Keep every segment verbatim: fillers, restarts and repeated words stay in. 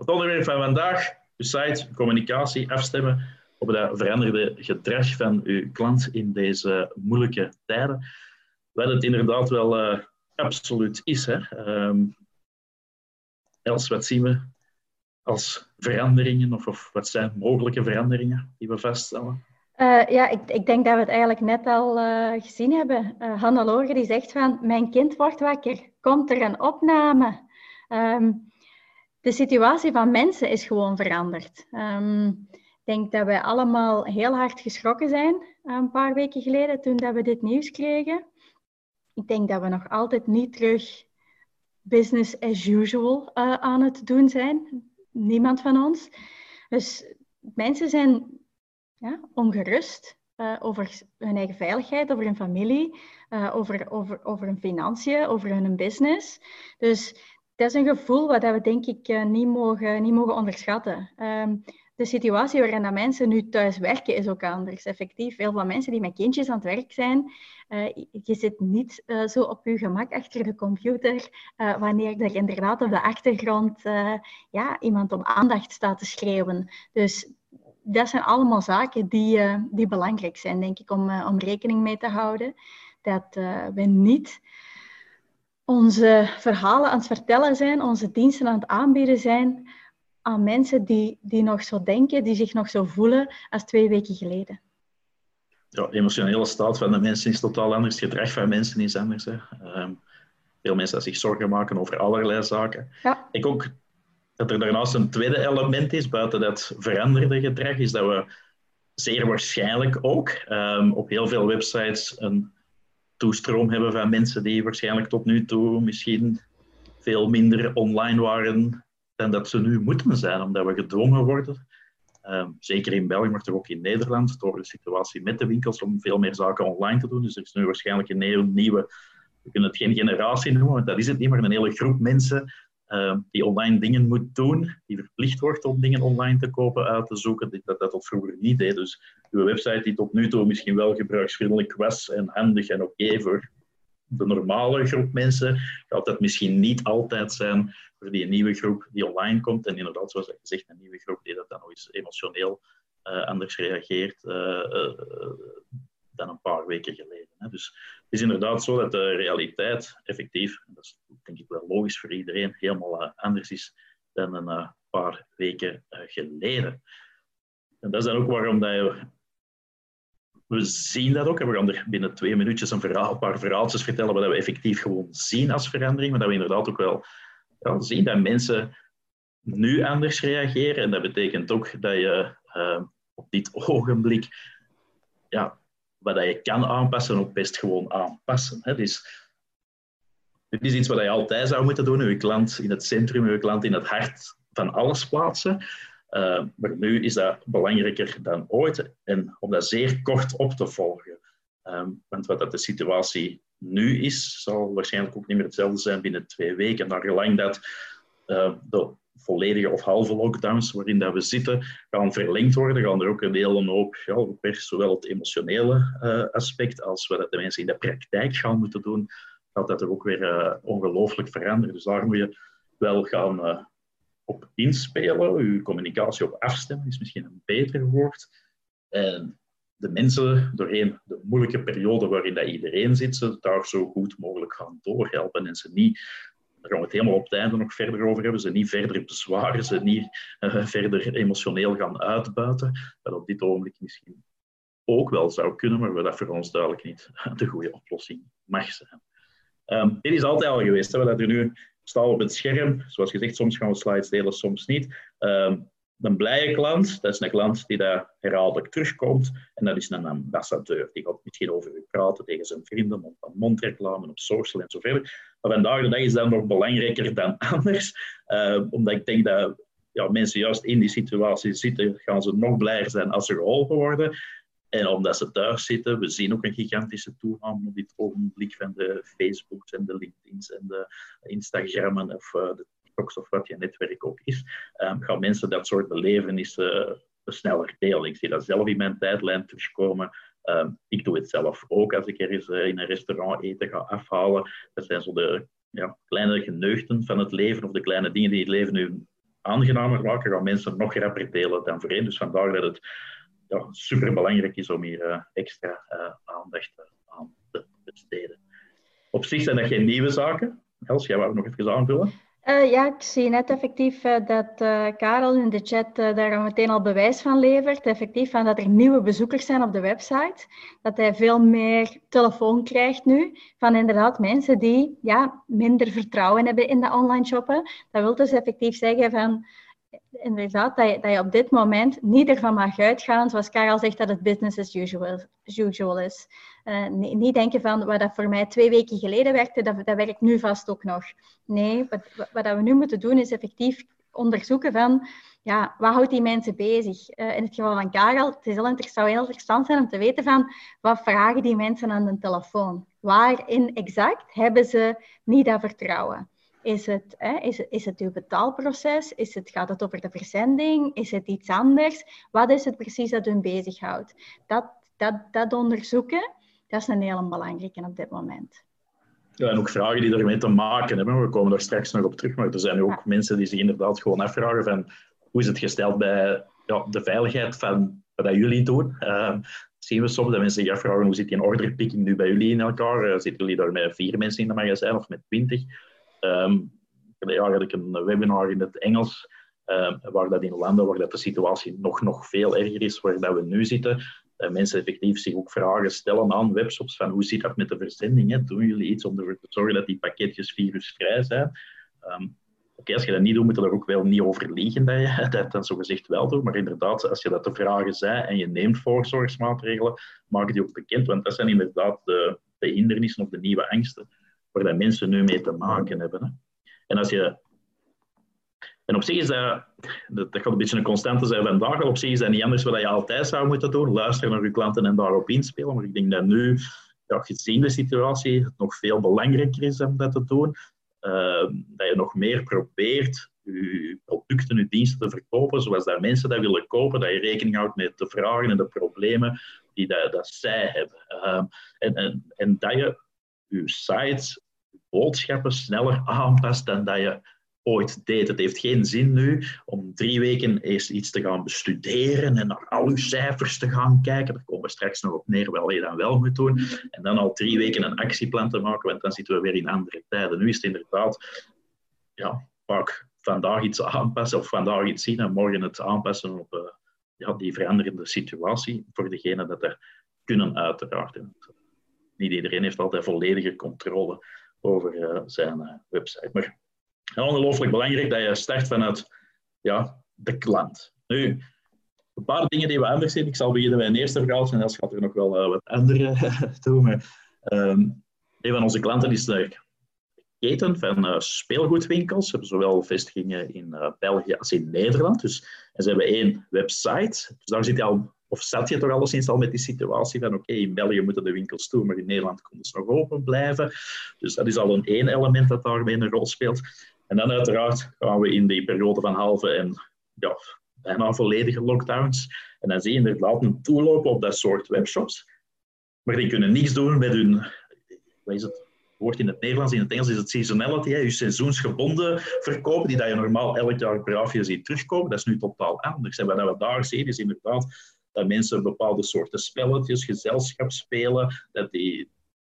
Het onderwerp van vandaag, uw site, communicatie, afstemmen op het veranderde gedrag van uw klant in deze moeilijke tijden. Wat het inderdaad wel uh, absoluut is. Hè? Um, Els, wat zien we als veranderingen of, of wat zijn mogelijke veranderingen die we vaststellen? Uh, ja, ik, ik denk dat we het eigenlijk net al uh, gezien hebben. Uh, Hannelore die zegt van, mijn kind wordt wakker, komt er een opname? Um, de situatie van mensen is gewoon veranderd. Um, ik denk dat wij allemaal heel hard geschrokken zijn uh, een paar weken geleden toen dat we dit nieuws kregen. Ik denk dat we nog altijd niet terug business as usual uh, aan het doen zijn. Niemand van ons. Dus mensen zijn ja, ongerust uh, over hun eigen veiligheid, over hun familie, uh, over, over, over hun financiën, over hun business. Dus dat is een gevoel wat we denk ik uh, niet, mogen, niet mogen onderschatten. Um, de situatie waarin dat mensen nu thuis werken is ook anders. Effectief, heel veel mensen die met kindjes aan het werk zijn, uh, je zit niet uh, zo op je gemak achter de computer, uh, wanneer er inderdaad op de achtergrond uh, ja, iemand om aandacht staat te schreeuwen. Dus dat zijn allemaal zaken die, uh, die belangrijk zijn, denk ik, om, uh, om rekening mee te houden. Dat uh, we niet onze verhalen aan het vertellen zijn, onze diensten aan het aanbieden zijn aan mensen die, die nog zo denken, die zich nog zo voelen als twee weken geleden. Ja, de emotionele staat van de mensen is totaal anders. Het gedrag van mensen is anders. Hè. Um, veel mensen die zich zorgen maken over allerlei zaken. Ja. Ik ook dat er daarnaast een tweede element is, buiten dat veranderde gedrag, is dat we zeer waarschijnlijk ook um, op heel veel websites een toestroom hebben van mensen die waarschijnlijk tot nu toe misschien veel minder online waren dan dat ze nu moeten zijn, omdat we gedwongen worden. Um, zeker in België, maar toch ook in Nederland, door de situatie met de winkels, om veel meer zaken online te doen. Dus er is nu waarschijnlijk een heel nieuwe, we kunnen het geen generatie noemen, want dat is het niet, maar een hele groep mensen uh, die online dingen moet doen, die verplicht wordt om dingen online te kopen, uit te zoeken, dat dat tot vroeger niet deed. Dus uw website die tot nu toe misschien wel gebruiksvriendelijk was en handig en oké okay voor de normale groep mensen, gaat dat misschien niet altijd zijn voor die nieuwe groep die online komt. En inderdaad, zoals ik gezegd, een nieuwe groep die dat dan nog eens emotioneel uh, anders reageert uh, uh, dan een paar weken geleden. Hè. Dus het is inderdaad zo dat de realiteit effectief, en dat is denk ik wel logisch voor iedereen, helemaal uh, anders is dan een uh, paar weken uh, geleden. En dat is dan ook waarom dat je... We zien dat ook en we gaan er binnen twee minuutjes een, verhaal, een paar verhaaltjes vertellen wat we effectief gewoon zien als verandering, maar dat we inderdaad ook wel ja, zien dat mensen nu anders reageren. En dat betekent ook dat je uh, op dit ogenblik ja, wat dat je kan aanpassen ook best gewoon aanpassen. Hè. Dus, dit is iets wat je altijd zou moeten doen, je klant in het centrum, je klant in het hart van alles plaatsen. Uh, maar nu is dat belangrijker dan ooit en om dat zeer kort op te volgen. Um, want wat dat de situatie nu is, zal waarschijnlijk ook niet meer hetzelfde zijn binnen twee weken. Naar gelang dat uh, de volledige of halve lockdowns waarin dat we zitten gaan verlengd worden, gaan er ook een hele hoop, ja, per zowel het emotionele uh, aspect als wat de mensen in de praktijk gaan moeten doen, gaat dat er ook weer uh, ongelooflijk veranderen. Dus daar moet je wel gaan... Uh, op inspelen, uw communicatie op afstemmen is misschien een beter woord. En de mensen doorheen de moeilijke periode waarin dat iedereen zit, ze daar zo goed mogelijk gaan doorhelpen en ze niet, daar gaan we het helemaal op het einde nog verder over hebben, ze niet verder bezwaren, ze niet uh, verder emotioneel gaan uitbuiten, wat op dit ogenblik misschien ook wel zou kunnen, maar wat dat voor ons duidelijk niet de goede oplossing mag zijn. Um, dit is altijd al geweest, hè, wat er nu staat op het scherm. Zoals gezegd, soms gaan we slides delen, soms niet. Um, een blije klant, dat is een klant die daar herhaaldelijk terugkomt. En dat is een ambassadeur. Die gaat misschien over u praten tegen zijn vrienden, mond-aan-mond reclame, op social en zo verder. Maar vandaag de dag is dat nog belangrijker dan anders. Uh, omdat ik denk dat ja, mensen juist in die situatie zitten, gaan ze nog blijer zijn als ze geholpen worden. En omdat ze thuis zitten, we zien ook een gigantische toename op dit ogenblik van de Facebooks en de LinkedIn's en de Instagrammen of uh, de TikToks of wat je netwerk ook is, um, gaan mensen dat soort belevenissen uh, sneller delen. Ik zie dat zelf in mijn tijdlijn terugkomen. Um, ik doe het zelf ook als ik ergens uh, in een restaurant eten ga afhalen. Dat zijn zo de ja, kleine geneugten van het leven of de kleine dingen die het leven nu aangenamer maken, gaan mensen nog rapper delen dan voorheen. Dus vandaar dat het ja, superbelangrijk is om hier uh, extra uh, aandacht uh, aan te besteden. Op zich zijn dat geen nieuwe zaken. Els, jij wou nog even aanvullen? Uh, ja, ik zie net effectief uh, dat uh, Karel in de chat uh, daar meteen al bewijs van levert. Effectief van dat er nieuwe bezoekers zijn op de website. Dat hij veel meer telefoon krijgt nu van inderdaad mensen die ja, minder vertrouwen hebben in de online shoppen. Dat wil dus effectief zeggen van inderdaad dat je, dat je op dit moment niet ervan mag uitgaan, zoals Karel zegt, dat het business as usual, as usual is. Uh, nee, niet denken van wat dat voor mij twee weken geleden werkte, dat, dat werkt nu vast ook nog. Nee, wat, wat we nu moeten doen is effectief onderzoeken van ja, wat houdt die mensen bezig? Uh, in het geval van Karel, het is heel het zou heel interessant zijn om te weten van wat vragen die mensen aan de telefoon? Waarin exact hebben ze niet dat vertrouwen? Is het, hè, is, is het uw betaalproces? Is het, gaat het over de verzending? Is het iets anders? Wat is het precies dat u bezighoudt? Dat, dat, dat onderzoeken, dat is een hele belangrijke op dit moment. Ja, en ook vragen die ermee te maken hebben. We komen daar straks nog op terug, maar er zijn ook ja. mensen die zich inderdaad gewoon afvragen van hoe is het gesteld bij ja, de veiligheid van wat jullie doen. Uh, zien we soms dat mensen zich afvragen hoe zit die orderpicking nu bij jullie in elkaar? Uh, zitten jullie daar met vier mensen in het magazijn of met twintig? Um, ja, had ik een webinar in het Engels, uh, waar dat in landen waar dat de situatie nog, nog veel erger is, waar dat we nu zitten. Uh, mensen effectief zich ook vragen stellen aan webshops van hoe zit dat met de verzending? Hè? Doen jullie iets om ervoor te zorgen dat die pakketjes virusvrij zijn? Um, Oké, okay, als je dat niet doet, moet je er ook wel niet over liegen dat je dat dan zogezegd wel doet. Maar inderdaad, als je dat te vragen zei en je neemt voorzorgsmaatregelen, maak die ook bekend. Want dat zijn inderdaad de, de hindernissen of de nieuwe angsten waar dat mensen nu mee te maken hebben. Hè. En, als je... en op zich is dat, dat gaat een beetje een constante zijn vandaag, op zich is dat niet anders wat je altijd zou moeten doen, luisteren naar je klanten en daarop inspelen. Maar ik denk dat nu, ja, gezien de situatie, het nog veel belangrijker is om dat te doen. Uh, dat je nog meer probeert je producten, je diensten te verkopen, zoals dat mensen dat willen kopen, dat je rekening houdt met de vragen en de problemen die dat, dat zij hebben. Uh, en, en, en dat je je sites, je boodschappen sneller aanpast dan dat je ooit deed. Het heeft geen zin nu om drie weken eerst iets te gaan bestuderen en naar al uw cijfers te gaan kijken. Daar komen we straks nog op neer wat je dan wel moet doen. En dan al drie weken een actieplan te maken, want dan zitten we weer in andere tijden. Nu is het inderdaad, ja, vaak vandaag iets aanpassen of vandaag iets zien en morgen het aanpassen op uh, ja, die veranderende situatie voor degenen dat er kunnen uiteraard. En niet iedereen heeft altijd volledige controle over uh, zijn uh, website. Maar ja, ongelooflijk belangrijk dat je start vanuit ja, de klant. Nu, een paar dingen die we anders zien. Ik zal beginnen bij een eerste verhaal en dan gaat er nog wel uh, wat andere doen. Maar, um, een van onze klanten is de keten van uh, speelgoedwinkels. Ze hebben zowel vestigingen in uh, België als in Nederland. Dus, en ze hebben één website. Dus daar zit je al, of zat je toch alleszins al met die situatie van oké, okay, in België moeten de winkels toe, maar in Nederland kunnen ze nog open blijven. Dus dat is al een één element dat daarmee een rol speelt. En dan uiteraard gaan we in die periode van halve en ja, bijna volledige lockdowns. En dan zie je inderdaad een toeloop op dat soort webshops. Maar die kunnen niks doen met hun, wat is het woord in het Nederlands, in het Engels is het seasonality, hè, je seizoensgebonden verkopen, die dat je normaal elk jaar per afje ziet terugkomen. Dat is nu totaal anders. En wat we daar zien is inderdaad dat mensen bepaalde soorten spelletjes, gezelschapsspelen, dat die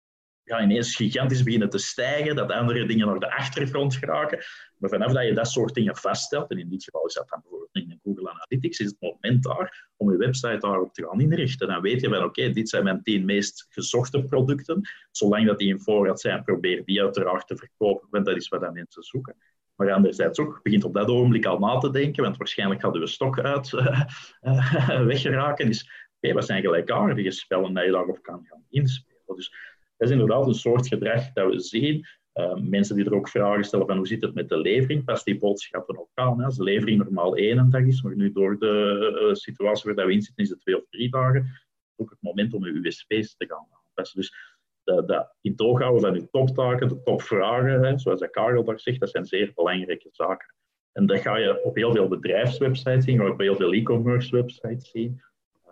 ja, ineens gigantisch beginnen te stijgen, dat andere dingen naar de achtergrond geraken. Maar vanaf dat je dat soort dingen vaststelt, en in dit geval is dat dan bijvoorbeeld in Google Analytics, is het moment daar om je website daarop te gaan inrichten. Dan weet je van, oké, okay, dit zijn mijn tien meest gezochte producten. Zolang dat die in voorraad zijn, probeer die uiteraard te verkopen, want dat is wat dat mensen zoeken. Maar anderzijds ook, begint op dat ogenblik al na te denken, want waarschijnlijk gaat uw stok uit uh, uh, weggeraken. Dus, oké, okay, wat zijn gelijkaardige spellen dat je daarop kan gaan inspelen? Dus dat is inderdaad een soort gedrag dat we zien. Uh, mensen die er ook vragen stellen van hoe zit het met de levering, past die boodschappen ook aan. Hè? Als de levering normaal één dag is, maar nu door de uh, situatie waar we in zitten is het twee of drie dagen, is ook het moment om je U S P's te gaan aanpassen. Dus dat, dat in het oog houden van je toptaken, de topvragen, hè, zoals Karel daar zegt, dat zijn zeer belangrijke zaken. En dat ga je op heel veel bedrijfswebsites zien, ga je op heel veel e-commerce websites zien.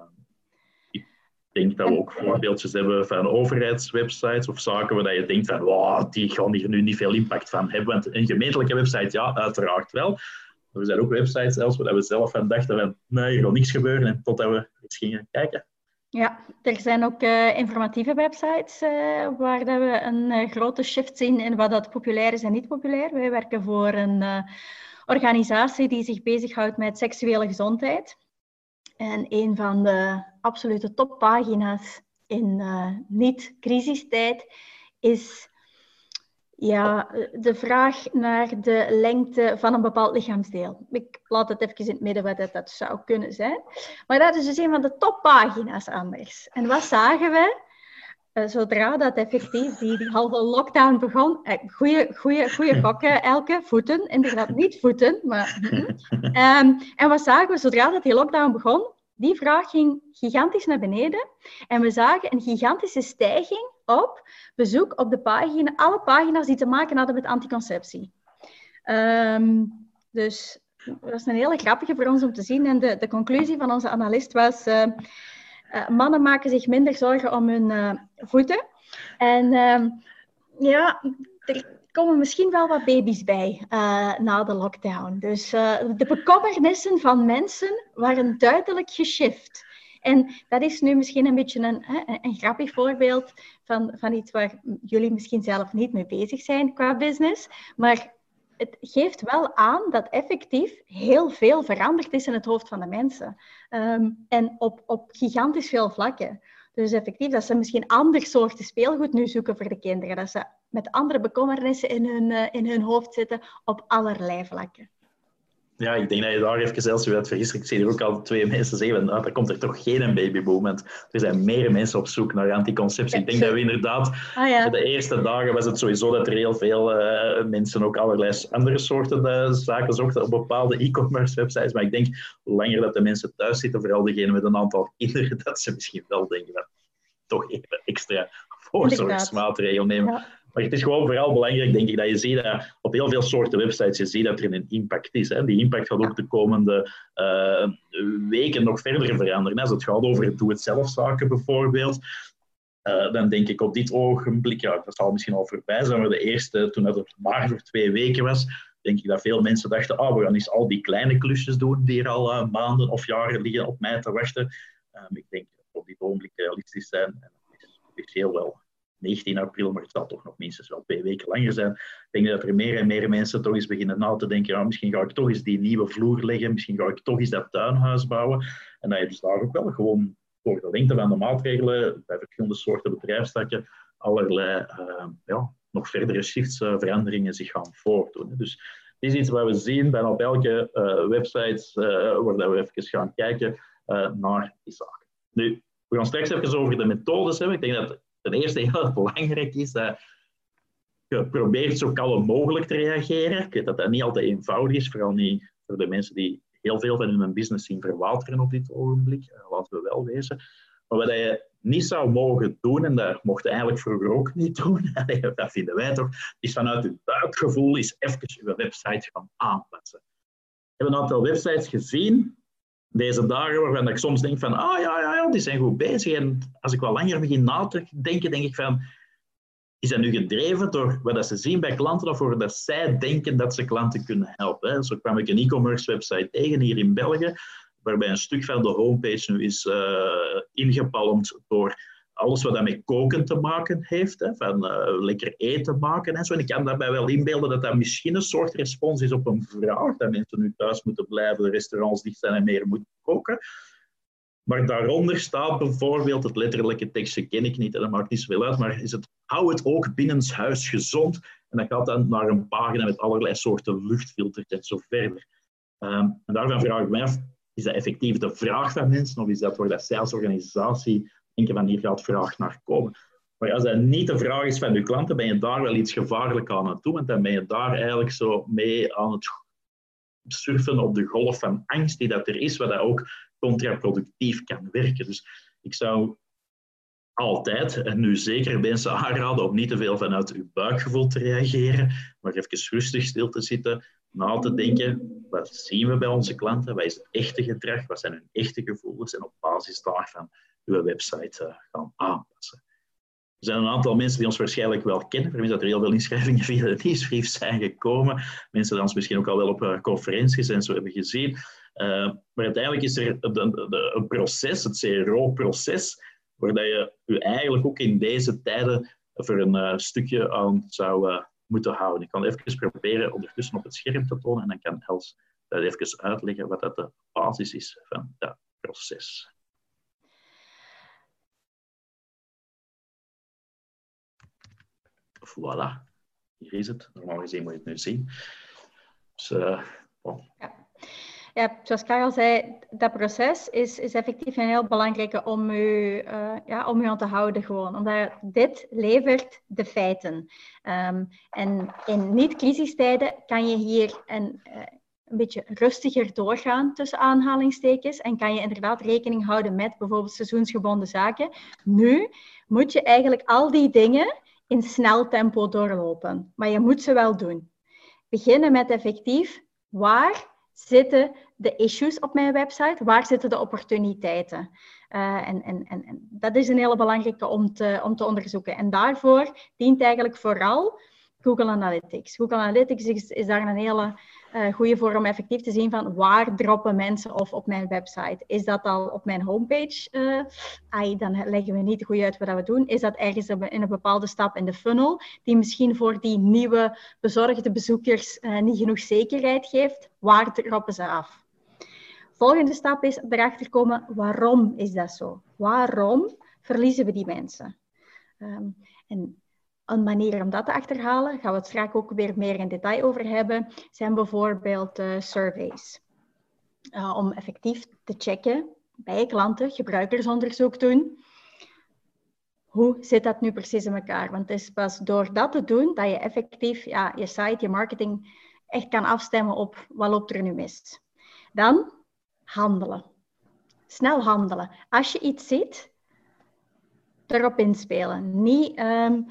Ik denk dat we ook voorbeeldjes hebben van overheidswebsites of zaken waar je denkt van wow, die gaan hier nu niet veel impact van hebben. Want een gemeentelijke website, ja, uiteraard wel. Er zijn ook websites zelfs waar we zelf aan dachten van, nee, er gaat niks gebeuren, en totdat we eens gingen kijken. Ja, er zijn ook uh, informatieve websites uh, waar dat we een uh, grote shift zien in wat dat populair is en niet populair. Wij werken voor een uh, organisatie die zich bezighoudt met seksuele gezondheid. En een van de absolute toppagina's in uh, niet-crisistijd is ja, de vraag naar de lengte van een bepaald lichaamsdeel. Ik laat het even in het midden wat dat, dat zou kunnen zijn. Maar dat is dus een van de toppagina's anders. En wat zagen we? Uh, zodra dat effectief die, die halve lockdown begon... Uh, goeie, goeie, goeie gokken, Elke. Voeten. Inderdaad, niet voeten. Maar, um, en wat zagen we? Zodra dat die lockdown begon, die vraag ging gigantisch naar beneden. En we zagen een gigantische stijging op bezoek op de pagina, alle pagina's die te maken hadden met anticonceptie. Um, dus dat was een hele grappige voor ons om te zien. En de, de conclusie van onze analist was... Uh, uh, mannen maken zich minder zorgen om hun uh, voeten. En uh, ja, er komen misschien wel wat baby's bij uh, na de lockdown. Dus uh, de bekommernissen van mensen waren duidelijk geshift. En dat is nu misschien een beetje een, een, een grappig voorbeeld van, van iets waar jullie misschien zelf niet mee bezig zijn qua business. Maar het geeft wel aan dat effectief heel veel veranderd is in het hoofd van de mensen. Um, en op, op gigantisch veel vlakken. Dus effectief dat ze misschien ander soorten speelgoed nu zoeken voor de kinderen. Dat ze met andere bekommernissen in hun, uh, in hun hoofd zitten op allerlei vlakken. Ja, ik denk dat je daar even zelfs weer uit vergist. Ik zie er ook al twee mensen zeggen, nou, er komt er toch geen babyboom. Want er zijn meer mensen op zoek naar anticonceptie. Ja, ik denk dat we inderdaad, ah, ja. de eerste dagen was het sowieso dat er heel veel uh, mensen ook allerlei andere soorten uh, zaken zochten op bepaalde e-commerce websites. Maar ik denk, hoe langer dat de mensen thuis zitten, vooral degenen met een aantal kinderen, dat ze misschien wel denken dat toch even extra voorzorgsmaatregelen nemen. Ja. Maar het is gewoon vooral belangrijk, denk ik, dat je ziet dat op heel veel soorten websites je ziet dat er een impact is. Hè. Die impact gaat ook de komende uh, weken nog verder veranderen. Als het gaat over doe-het-zelf-zaken bijvoorbeeld, uh, dan denk ik op dit ogenblik, ja, dat zal misschien al voorbij zijn, maar de eerste, toen het maar voor twee weken was, denk ik dat veel mensen dachten, oh, we gaan eens al die kleine klusjes doen die er al uh, maanden of jaren liggen op mij te wachten. Um, ik denk dat we op dit ogenblik realistisch zijn. En dat is officieel wel negentien april, maar het zal toch nog minstens wel twee weken langer zijn. Ik denk dat er meer en meer mensen toch eens beginnen na te denken, ja, misschien ga ik toch eens die nieuwe vloer leggen, misschien ga ik toch eens dat tuinhuis bouwen. En dat je dus daar ook wel gewoon door de lengte van de maatregelen bij verschillende soorten bedrijfstakken allerlei uh, ja, nog verdere shifts, uh, veranderingen zich gaan voordoen. Dus dit is iets wat we zien bijna op elke uh, website uh, waar we even gaan kijken uh, naar die zaken. Nu, we gaan straks even over de methodes hebben. Ik denk dat ten eerste heel belangrijk is dat je probeert zo kalm mogelijk te reageren. Ik weet dat dat niet altijd eenvoudig is, vooral niet voor de mensen die heel veel van hun business zien verwateren op dit ogenblik. Uh, laten we wel wezen. Maar wat je niet zou mogen doen, en dat mocht je eigenlijk vroeger ook niet doen, dat vinden wij toch, is vanuit je buikgevoel eens even je website gaan aanpassen. We hebben een aantal websites gezien deze dagen waarvan ik soms denk van, ah ja, ja, ja, die zijn goed bezig. En als ik wat langer begin na te denken, denk ik van, is dat nu gedreven door wat ze zien bij klanten of door dat zij denken dat ze klanten kunnen helpen? Zo kwam ik een e-commerce website tegen hier in België, waarbij een stuk van de homepage nu is uh, ingepalmd door alles wat met koken te maken heeft, hè, van uh, lekker eten maken en zo. En ik kan daarbij wel inbeelden dat dat misschien een soort respons is op een vraag, dat mensen nu thuis moeten blijven, de restaurants dicht zijn en meer moeten koken. Maar daaronder staat bijvoorbeeld, het letterlijke tekstje ken ik niet en dat maakt niet zoveel uit, maar is het, hou het ook binnenshuis gezond. En dat gaat dan naar een pagina met allerlei soorten luchtfilters en zo verder. Um, en daarvan vraag ik mij af, is dat effectief de vraag van mensen of is dat waar dat zij als organisatie denken van hier gaat vraag naar komen? Maar als dat niet de vraag is van je klanten, ben je daar wel iets gevaarlijk aan het doen, want dan ben je daar eigenlijk zo mee aan het surfen op de golf van angst die dat er is, wat dat ook contraproductief kan werken. Dus ik zou altijd, en nu zeker mensen aanraden om niet te veel vanuit uw buikgevoel te reageren, maar even rustig stil te zitten, na te denken, wat zien we bij onze klanten, wat is het echte gedrag, wat zijn hun echte gevoelens en op basis daarvan uw website uh, gaan aanpassen. Er zijn een aantal mensen die ons waarschijnlijk wel kennen. Voor mij dat er heel veel inschrijvingen via de nieuwsbrief zijn gekomen. Mensen die ons misschien ook al wel op uh, conferenties en zo hebben gezien. Uh, maar uiteindelijk is er een, een, een proces, het C R O-proces, waar je je eigenlijk ook in deze tijden voor een uh, stukje aan zou uh, moeten houden. Ik kan even proberen ondertussen op het scherm te tonen en dan kan Els dat even uitleggen wat dat de basis is van dat proces. Voilà, hier is het. Normaal gezien moet je het nu zien. Dus, uh, bon. ja. ja, zoals Karel zei, dat proces is, is effectief een heel belangrijke om u, uh, ja, om u aan te houden gewoon. Omdat dit levert de feiten. Um, en in niet-crisistijden kan je hier een, uh, een beetje rustiger doorgaan tussen aanhalingstekens en kan je inderdaad rekening houden met bijvoorbeeld seizoensgebonden zaken. Nu moet je eigenlijk al die dingen in snel tempo doorlopen. Maar je moet ze wel doen. Beginnen met effectief, waar zitten de issues op mijn website? Waar zitten de opportuniteiten? Uh, en, en, en, en dat is een hele belangrijke om te, om te onderzoeken. En daarvoor dient eigenlijk vooral Google Analytics. Google Analytics is, is daar een hele uh, goede voor om effectief te zien van waar droppen mensen of op mijn website. Is dat al op mijn homepage? Uh, ai, dan leggen we niet goed uit wat we doen. Is dat ergens in een bepaalde stap in de funnel die misschien voor die nieuwe bezorgde bezoekers uh, niet genoeg zekerheid geeft? Waar droppen ze af? Volgende stap is erachter komen, waarom is dat zo? Waarom verliezen we die mensen? Um, en Een manier om dat te achterhalen, gaan we het straks ook weer meer in detail over hebben, zijn bijvoorbeeld uh, surveys. Uh, om effectief te checken bij klanten, gebruikersonderzoek doen. Hoe zit dat nu precies in elkaar? Want het is pas door dat te doen dat je effectief ja, je site, je marketing echt kan afstemmen op wat loopt er nu mis. Dan handelen. Snel handelen. Als je iets ziet, erop inspelen. Niet... Um,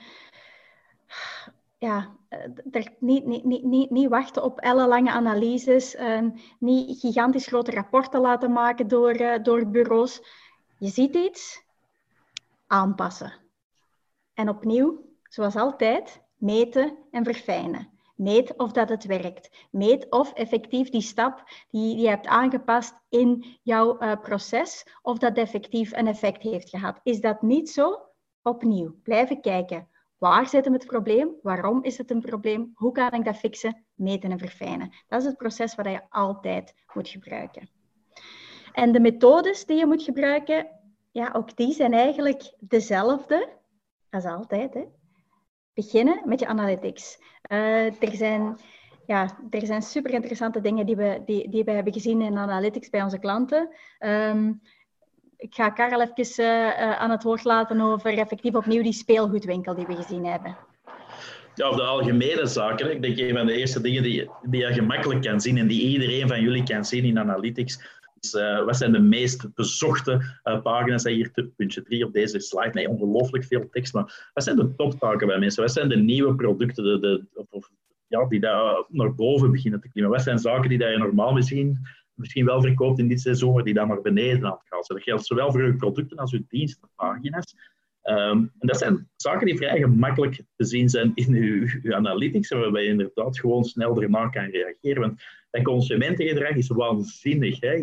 Ja, er, niet, niet, niet, niet, niet wachten op ellenlange analyses, uh, niet gigantisch grote rapporten laten maken door, uh, door bureaus. Je ziet iets, aanpassen. En opnieuw, zoals altijd, meten en verfijnen. Meet of dat het werkt. Meet of effectief die stap die, die je hebt aangepast in jouw uh, proces, of dat effectief een effect heeft gehad. Is dat niet zo? Opnieuw, blijven kijken. Waar zit hem het probleem? Waarom is het een probleem? Hoe kan ik dat fixen? Meten en verfijnen. Dat is het proces wat je altijd moet gebruiken. En de methodes die je moet gebruiken, ja, ook die zijn eigenlijk dezelfde als altijd. Hè. Beginnen met je analytics. Uh, er zijn, ja, er zijn super interessante dingen die we, die, die we hebben gezien in analytics bij onze klanten. Um, Ik ga Karel even uh, aan het woord laten over effectief opnieuw die speelgoedwinkel die we gezien hebben. Ja, of de algemene zaken. Ik denk een van de eerste dingen die, die je gemakkelijk kan zien en die iedereen van jullie kan zien in Analytics, is uh, wat zijn de meest bezochte uh, pagina's. Hier puntje drie op deze slide. Nee, ongelooflijk veel tekst, maar wat zijn de toptaken bij mensen? Wat zijn de nieuwe producten de, de, of, ja, die daar naar boven beginnen te klimmen? Wat zijn zaken die dat je normaal misschien... misschien wel verkoopt in dit seizoen, maar die dan naar beneden aan het gaan zijn. Dat geldt zowel voor uw producten als uw dienstenpagina's. Um, en dat zijn zaken die vrij gemakkelijk te zien zijn in uw, uw analytics, waarbij je inderdaad gewoon snel ernaar kan reageren. Want dat consumentengedrag is waanzinnig. Hè?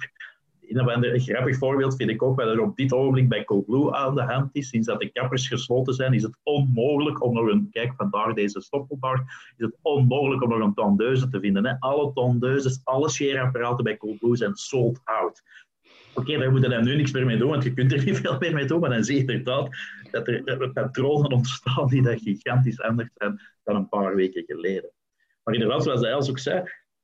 Een grappig voorbeeld vind ik ook, wat er op dit ogenblik bij Coolblue aan de hand is. Sinds dat de kappers gesloten zijn, is het onmogelijk om nog een... Kijk, vandaar deze stoppelbaard. Is het onmogelijk om nog een tondeuze te vinden. Hè? Alle tondeuses, alle scheerapparaten bij Coolblue zijn sold out. Oké, okay, daar moet je dan nu niks meer mee doen, want je kunt er niet veel meer mee doen. Maar dan zie je inderdaad dat er patronen ontstaan die dat gigantisch anders zijn dan een paar weken geleden. Maar inderdaad, zoals Els ook zei...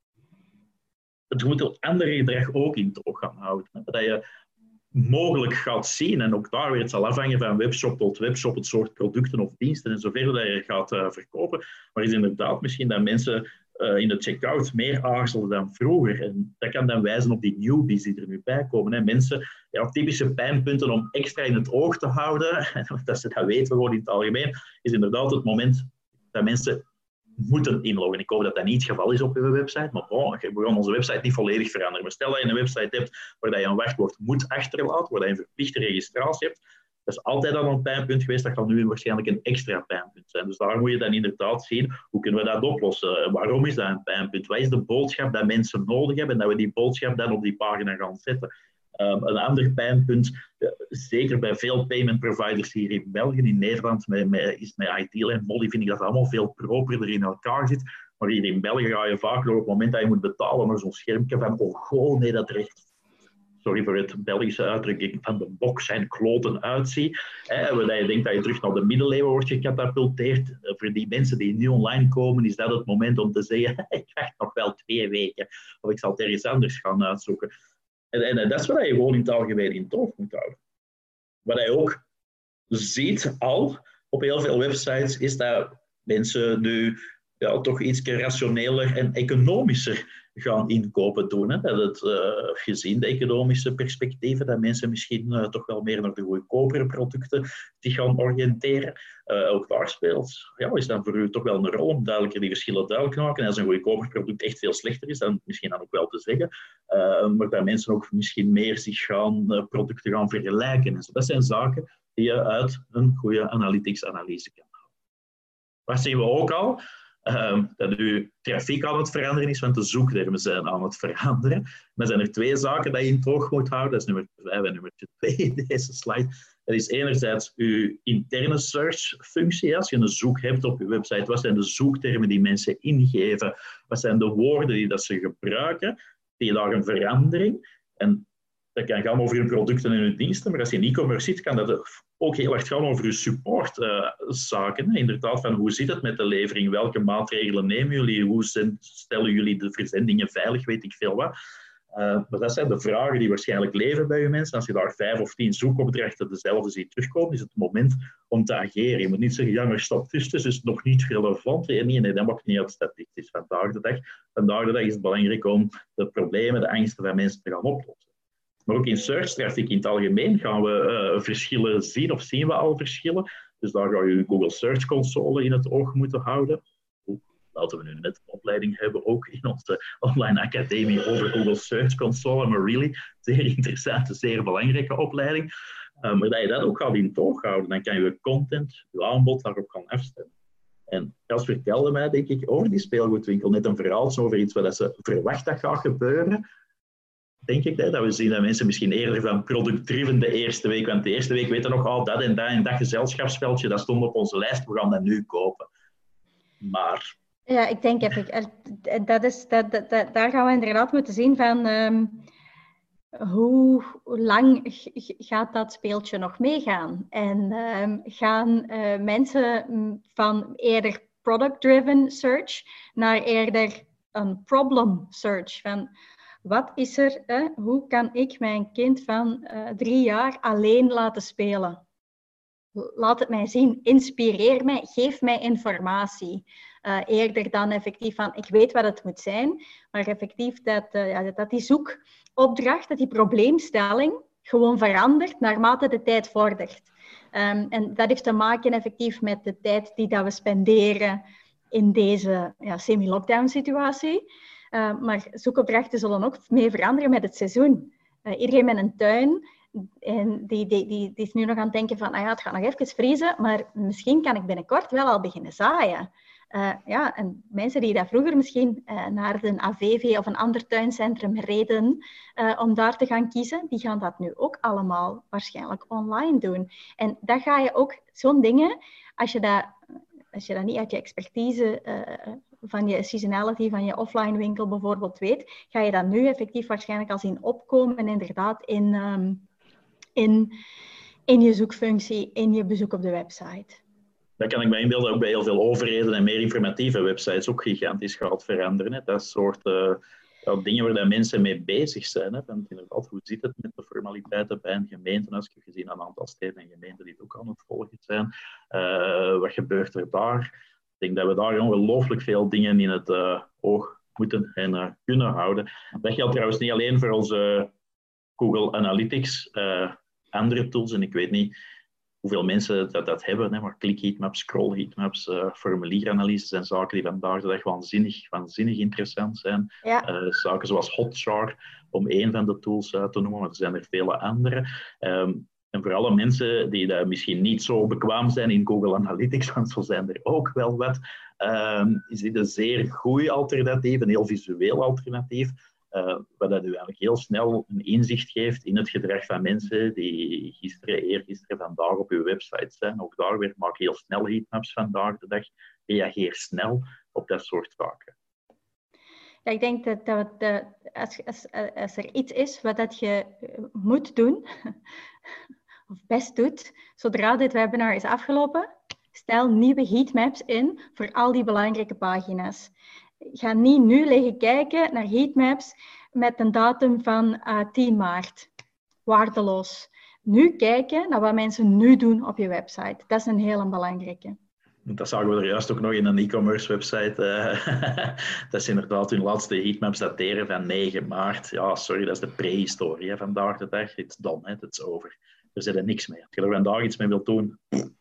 Het moet het andere gedrag ook in toog gaan houden. Hè? Dat je mogelijk gaat zien, en ook daar weer, het zal afhangen van webshop tot webshop, het soort producten of diensten en zover dat je gaat uh, verkopen. Maar is inderdaad misschien dat mensen uh, in de checkout meer aarzelen dan vroeger. En dat kan dan wijzen op die newbies die er nu bij komen. Hè? Mensen, ja, typische pijnpunten om extra in het oog te houden, dat ze dat weten gewoon in het algemeen, is inderdaad het moment dat mensen moeten inloggen. Ik hoop dat dat niet het geval is op uw website, maar bon, we gaan onze website niet volledig veranderen. Maar stel dat je een website hebt waar je een wachtwoord moet achterlaten, waar je een verplichte registratie hebt, Dat is altijd al een pijnpunt geweest, dat kan nu waarschijnlijk een extra pijnpunt zijn. Dus daar moet je dan inderdaad zien, hoe kunnen we dat oplossen? Waarom is dat een pijnpunt? Wat is de boodschap dat mensen nodig hebben en dat we die boodschap dan op die pagina gaan zetten? Um, een ander pijnpunt, uh, zeker bij veel payment providers hier in België, in Nederland, met, met, is met I T en Molly, vind ik dat het allemaal veel properder in elkaar zit. Maar hier in België ga je vaak op het moment dat je moet betalen naar zo'n schermpje van, oh goh, nee, dat er echt, sorry voor het Belgische uitdrukking, van de bok zijn kloten uitziet. Eh, dat je denkt dat je terug naar de middeleeuwen wordt gecatapulteerd. Uh, voor die mensen die nu online komen, is dat het moment om te zeggen, ik wacht nog wel twee weken, of ik zal het ergens anders gaan uitzoeken. En, en, en dat is wat je gewoon in het algemeen in toog moet houden. Wat je ook ziet al op heel veel websites, is dat mensen nu ja, toch iets rationeler en economischer gaan inkopen doen. Hè. Dat het, uh, gezien de economische perspectieven, dat mensen misschien uh, toch wel meer naar de goedkopere producten zich gaan oriënteren. Uh, ook daar speelt, ja, is dan voor u toch wel een rol om duidelijker die verschillen duidelijk te maken. En als een goedkoper product echt veel slechter is, dan misschien dan ook wel te zeggen. Uh, maar dat mensen ook misschien meer zich gaan uh, producten gaan vergelijken. En zo. Dat zijn zaken die je uit een goede analytics-analyse kan halen. Wat zien we ook al? Uh, dat uw trafiek aan het veranderen is, want de zoektermen zijn aan het veranderen. Maar zijn er twee zaken die je in het oog moet houden. Dat is nummer vijf en nummer twee in deze slide. Dat is enerzijds uw interne search-functie. Als je een zoek hebt op je website, wat zijn de zoektermen die mensen ingeven? Wat zijn de woorden die dat ze gebruiken? Zie je daar een verandering? En dat kan gaan over je producten en je diensten, maar als je in e-commerce zit, kan dat ook heel erg gaan over je supportzaken. Uh, Inderdaad, van hoe zit het met de levering? Welke maatregelen nemen jullie? Hoe stellen jullie de verzendingen veilig? Weet ik veel wat. Uh, maar dat zijn de vragen die waarschijnlijk leven bij je mensen. Als je daar vijf of tien zoekopdrachten dezelfde ziet terugkomen, is het moment om te ageren. Je moet niet zeggen, ja, maar statistisch is het nog niet relevant. Nee, nee, dat maakt niet uit statistisch vandaag de dag. Vandaag de dag is het belangrijk om de problemen, de angsten van mensen te gaan oplossen. Maar ook in search traffic in het algemeen gaan we uh, verschillen zien, of zien we al verschillen. Dus daar ga je Google Search Console in het oog moeten houden. Laten we nu net een opleiding hebben, ook in onze online academie over Google Search Console. Maar really, zeer interessante, zeer belangrijke opleiding. Uh, maar dat je dat ook gaat in het oog houden, dan kan je je content, je aanbod daarop gaan afstemmen. En Jas vertelde mij, denk ik, over die speelgoedwinkel net een verhaal over iets wat ze verwacht dat gaat gebeuren. Denk ik, hè, dat we zien dat mensen misschien eerder van product-driven de eerste week, want de eerste week weten nog, oh, dat en dat en dat gezelschapsveldje, dat stond op onze lijst, we gaan dat nu kopen. Maar... Ja, ik denk, even, dat is, dat, dat, dat, daar gaan we inderdaad moeten zien van um, hoe lang gaat dat speeltje nog meegaan? En um, gaan uh, mensen van eerder product-driven search naar eerder een problem search van... Wat is er? Hè? Hoe kan ik mijn kind van uh, drie jaar alleen laten spelen? Laat het mij zien. Inspireer mij. Geef mij informatie. Uh, eerder dan effectief van, ik weet wat het moet zijn. Maar effectief dat, uh, ja, dat die zoekopdracht, dat die probleemstelling gewoon verandert naarmate de tijd vordert. Um, en dat heeft te maken effectief met de tijd die dat we spenderen in deze ja, semi-lockdown situatie. Uh, maar zoekopdrachten zullen ook mee veranderen met het seizoen. Uh, iedereen met een tuin, en die, die, die, die is nu nog aan het denken van, ah ja, het gaat nog even vriezen, maar misschien kan ik binnenkort wel al beginnen zaaien. Uh, ja, en mensen die dat vroeger misschien uh, naar een A V V of een ander tuincentrum reden uh, om daar te gaan kiezen, die gaan dat nu ook allemaal waarschijnlijk online doen. En dat ga je ook, zo'n dingen, als je dat, als je dat niet uit je expertise uh, van je seasonality, van je offline winkel bijvoorbeeld weet, ga je dat nu effectief waarschijnlijk al zien opkomen inderdaad in, um, in, in je zoekfunctie, in je bezoek op de website. Dat kan ik me inbeelden ook bij heel veel overheden en meer informatieve websites ook gigantisch gaat veranderen. Hè. Dat soort uh, ja, dingen waar dat mensen mee bezig zijn. Hè. Want inderdaad, hoe zit het met de formaliteiten bij een gemeente? Als ik heb gezien een aantal steden en gemeenten die het ook aan het volgen zijn. Uh, wat gebeurt er daar? Ik denk dat we daar ongelooflijk veel dingen in het uh, oog moeten en uh, kunnen houden. Dat geldt trouwens niet alleen voor onze Google Analytics, uh, andere tools. En ik weet niet hoeveel mensen dat, dat hebben, hè, maar click-heatmaps, scroll-heatmaps, uh, formulieranalyses en zaken die vandaag de dag waanzinnig, waanzinnig interessant zijn. Ja. Uh, zaken zoals Hotjar, om één van de tools uit te noemen, maar er zijn er vele andere. Um, En voor alle mensen die daar misschien niet zo bekwaam zijn in Google Analytics, want zo zijn er ook wel wat, um, is dit een zeer goed alternatief, een heel visueel alternatief, uh, wat dat u eigenlijk heel snel een inzicht geeft in het gedrag van mensen die gisteren, eergisteren, vandaag op uw website zijn. Ook daar weer, maak heel snel heatmaps vandaag de dag. Reageer snel op dat soort zaken. Ja, ik denk dat, dat de, als, als, als er iets is wat dat je moet doen, of best doet, zodra dit webinar is afgelopen, stel nieuwe heatmaps in voor al die belangrijke pagina's. Ga niet nu liggen kijken naar heatmaps met een datum van uh, tien maart. Waardeloos. Nu kijken naar wat mensen nu doen op je website. Dat is een heel belangrijke. Dat zagen we er juist ook nog in een e-commerce website. Uh, dat is inderdaad hun laatste heatmaps dateren van negen maart. Ja, sorry, dat is de prehistorie hè, vandaag de dag. Het is done, het is over. Er zit er niks mee. Als je er vandaag iets mee wilt doen,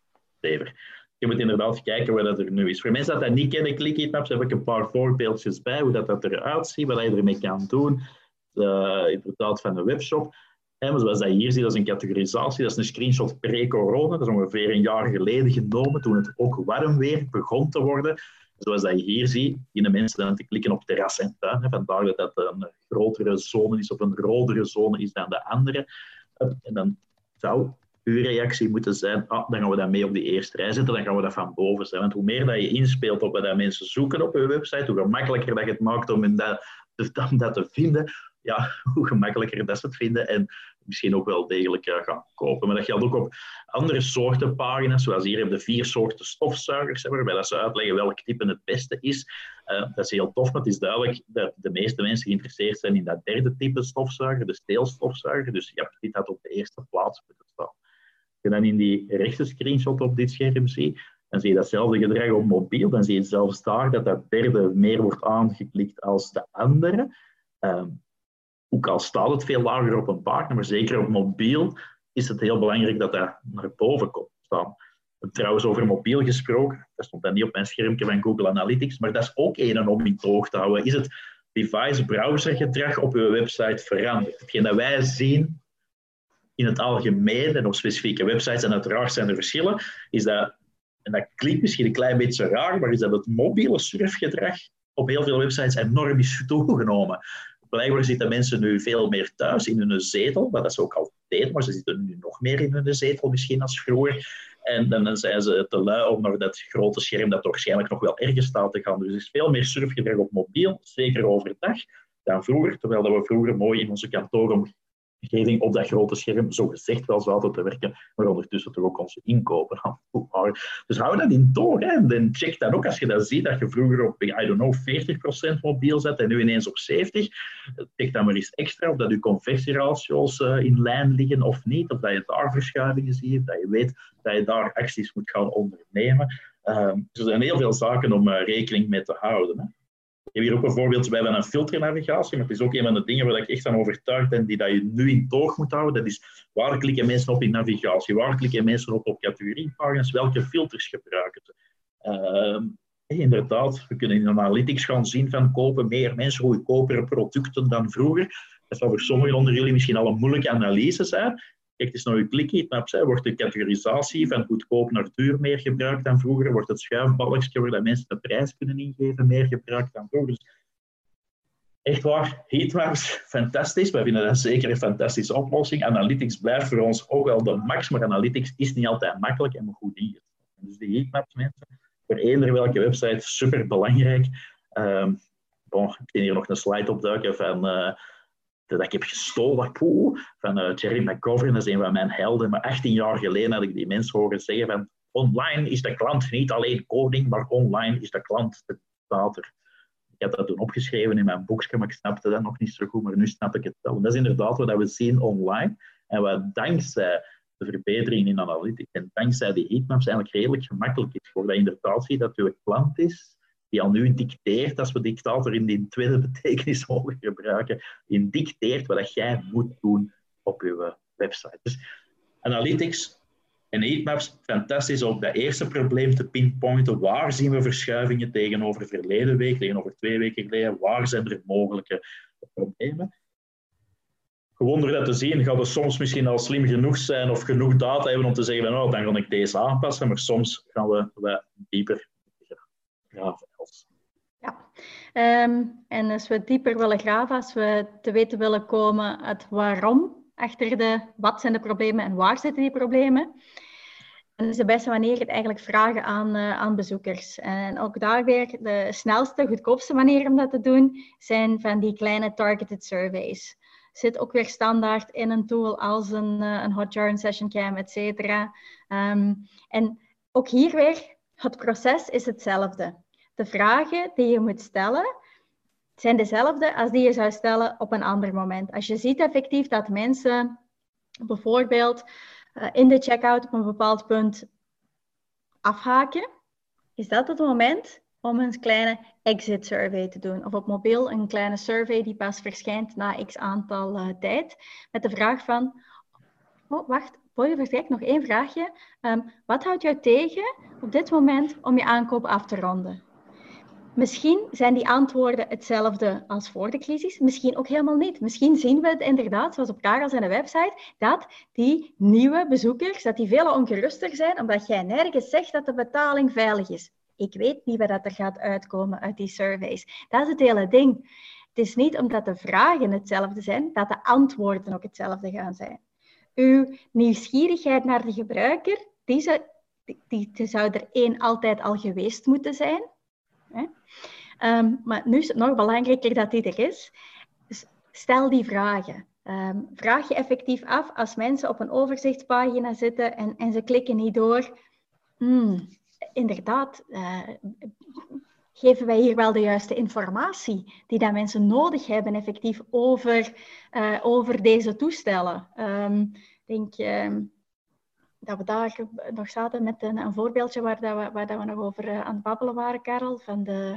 zever. Je moet inderdaad kijken wat dat er nu is. Voor mensen die dat niet kennen, Click Heatmaps, heb ik een paar voorbeeldjes bij, hoe dat, dat eruit ziet, wat je ermee kan doen. Uh, inderdaad van de webshop. En zoals je hier ziet, dat is een categorisatie, dat is een screenshot pre-corona, dat is ongeveer een jaar geleden genomen, toen het ook warm weer begon te worden. Zoals je hier ziet, beginnen mensen dan te klikken op terras en tuin. Vandaar dat dat een grotere zone is, of een rodere zone is dan de andere. En dan zou uw reactie moeten zijn, ah, dan gaan we dat mee op die eerste rij zetten, dan gaan we dat van boven zijn. Want hoe meer dat je inspeelt op wat mensen zoeken op je website, hoe gemakkelijker dat je het maakt om dat, om dat te vinden, ja, hoe gemakkelijker dat ze het vinden en misschien ook wel degelijk uh, gaan kopen. Maar dat geldt ook op andere soorten pagina's, zoals hier heb je vier soorten stofzuigers, waarbij dat ze uitleggen welk type het beste is. Uh, dat is heel tof, maar het is duidelijk dat de meeste mensen geïnteresseerd zijn in dat derde type stofzuiger, de steelstofzuiger. Dus je hebt dit dat op de eerste plaats moeten staan. Als je dan in die rechte screenshot op dit scherm ziet, dan zie je datzelfde gedrag op mobiel. Dan zie je zelfs daar dat dat derde meer wordt aangeklikt als de andere. Um, Ook al staat het veel lager op een pagina, maar zeker op mobiel is het heel belangrijk dat dat naar boven komt staan. Trouwens, over mobiel gesproken, dat stond dan niet op mijn schermpje van Google Analytics, maar dat is ook een om in het oog te houden. Is het device-browsergedrag op uw website veranderd? Hetgeen dat wij zien in het algemeen en op specifieke websites, en uiteraard zijn er verschillen, is dat, en dat klinkt misschien een klein beetje raar, maar is dat het mobiele surfgedrag op heel veel websites enorm is toegenomen. Blijkbaar zitten mensen nu veel meer thuis in hun zetel, wat dat ze ook al deden, maar ze zitten nu nog meer in hun zetel misschien als vroeger. En dan zijn ze te lui om naar dat grote scherm dat waarschijnlijk nog wel ergens staat te gaan. Dus er is veel meer surfgedrag op mobiel, zeker overdag, dan vroeger. Terwijl dat we vroeger mooi in onze kantooromgeving op dat grote scherm zo gezegd wel zaten te werken, maar ondertussen toch ook onze inkopen aan toehouden. Dus hou dat in toog. Hè. En check dat ook als je dat ziet, dat je vroeger op, I don't know, veertig procent mobiel zet en nu ineens op zeventig procent. Check dan maar eens extra of dat je conversieratio's uh, in lijn liggen of niet, of dat je daar verschuivingen ziet, of dat je weet dat je daar acties moet gaan ondernemen. Uh, dus er zijn heel veel zaken om uh, rekening mee te houden. Hè. Ik heb hier ook een voorbeeld bij van een filternavigatie, maar het is ook een van de dingen waar ik echt aan overtuigd ben die dat je nu in toog moet houden. Dat is, waar klikken mensen op in navigatie? Waar klikken mensen op op categoriepagina's? Welke filters gebruiken ze? Uh, inderdaad, we kunnen in analytics gaan zien van kopen meer mensen goedkopere producten dan vroeger. Dat zou voor sommigen onder jullie misschien al een moeilijke analyse zijn. Kijk eens naar uw click-heatmaps. Wordt de categorisatie van goedkoop naar duur meer gebruikt dan vroeger? Wordt het schuifbalkje waar mensen de prijs kunnen ingeven meer gebruikt dan vroeger? Dus echt waar, heatmaps, fantastisch. Wij vinden dat zeker een fantastische oplossing. Analytics blijft voor ons ook wel de max, maar analytics is niet altijd makkelijk en moet goed ingezet. Dus die heatmaps, mensen, voor eender welke website, super belangrijk. Um, bon, ik zie hier nog een slide opduiken van... Uh, dat ik heb gestolen poeh, van uh, Jerry McGovern, dat is een van mijn helden. Maar achttien jaar geleden had ik die mensen horen zeggen van online is de klant niet alleen koning, maar online is de klant de dictator. Ik heb dat toen opgeschreven in mijn boekje, maar ik snapte dat nog niet zo goed, maar nu snap ik het wel. En dat is inderdaad wat we zien online. En wat dankzij de verbetering in analytics en dankzij die heatmaps eigenlijk redelijk gemakkelijk is. Voor dat inderdaad ziet dat uw klant is die al nu dicteert, als we dictator in die tweede betekenis mogen gebruiken, die dicteert wat jij moet doen op je website. Dus analytics en heatmaps, fantastisch om dat eerste probleem te pinpointen. Waar zien we verschuivingen tegenover verleden week, tegenover twee weken geleden? Waar zijn er mogelijke problemen? gewoon door dat te zien, gaat het soms misschien al slim genoeg zijn of genoeg data hebben om te zeggen, van, oh, dan ga ik deze aanpassen, maar soms gaan we wat dieper graven. Ja, um, en als we dieper willen graven, als we te weten willen komen het waarom achter de wat zijn de problemen en waar zitten die problemen, dan is de beste manier het eigenlijk vragen aan, uh, aan bezoekers. En ook daar weer de snelste, goedkoopste manier om dat te doen, zijn van die kleine targeted surveys. Zit ook weer standaard in een tool als een, uh, een Hotjar, een SessionCam, et cetera. Um, en ook hier weer, het proces is hetzelfde. De vragen die je moet stellen, zijn dezelfde als die je zou stellen op een ander moment. Als je ziet effectief dat mensen bijvoorbeeld uh, in de checkout op een bepaald punt afhaken, is dat het moment om een kleine exit survey te doen. Of op mobiel een kleine survey die pas verschijnt na x aantal uh, tijd. Met de vraag van, oh wacht, voor je vertrekt nog één vraagje. Um, wat houdt jou tegen op dit moment om je aankoop af te ronden? Misschien zijn die antwoorden hetzelfde als voor de crisis, misschien ook helemaal niet. Misschien zien we het inderdaad, zoals op Karel zijn website, dat die nieuwe bezoekers, dat die veel ongeruster zijn, omdat jij nergens zegt dat de betaling veilig is. Ik weet niet wat er gaat uitkomen uit die surveys. Dat is het hele ding. Het is niet omdat de vragen hetzelfde zijn, dat de antwoorden ook hetzelfde gaan zijn. Uw nieuwsgierigheid naar de gebruiker, die zou, die, die zou er één altijd al geweest moeten zijn. Um, maar nu is het nog belangrijker dat die er is. Dus stel die vragen. Um, vraag je effectief af als mensen op een overzichtspagina zitten en, en ze klikken niet door. Hmm, inderdaad, uh, geven wij hier wel de juiste informatie die dat mensen nodig hebben effectief over, uh, over deze toestellen. Um, denk um, dat we daar nog zaten met een, een voorbeeldje waar, dat we, waar dat we nog over uh, aan het babbelen waren, Karel, van de,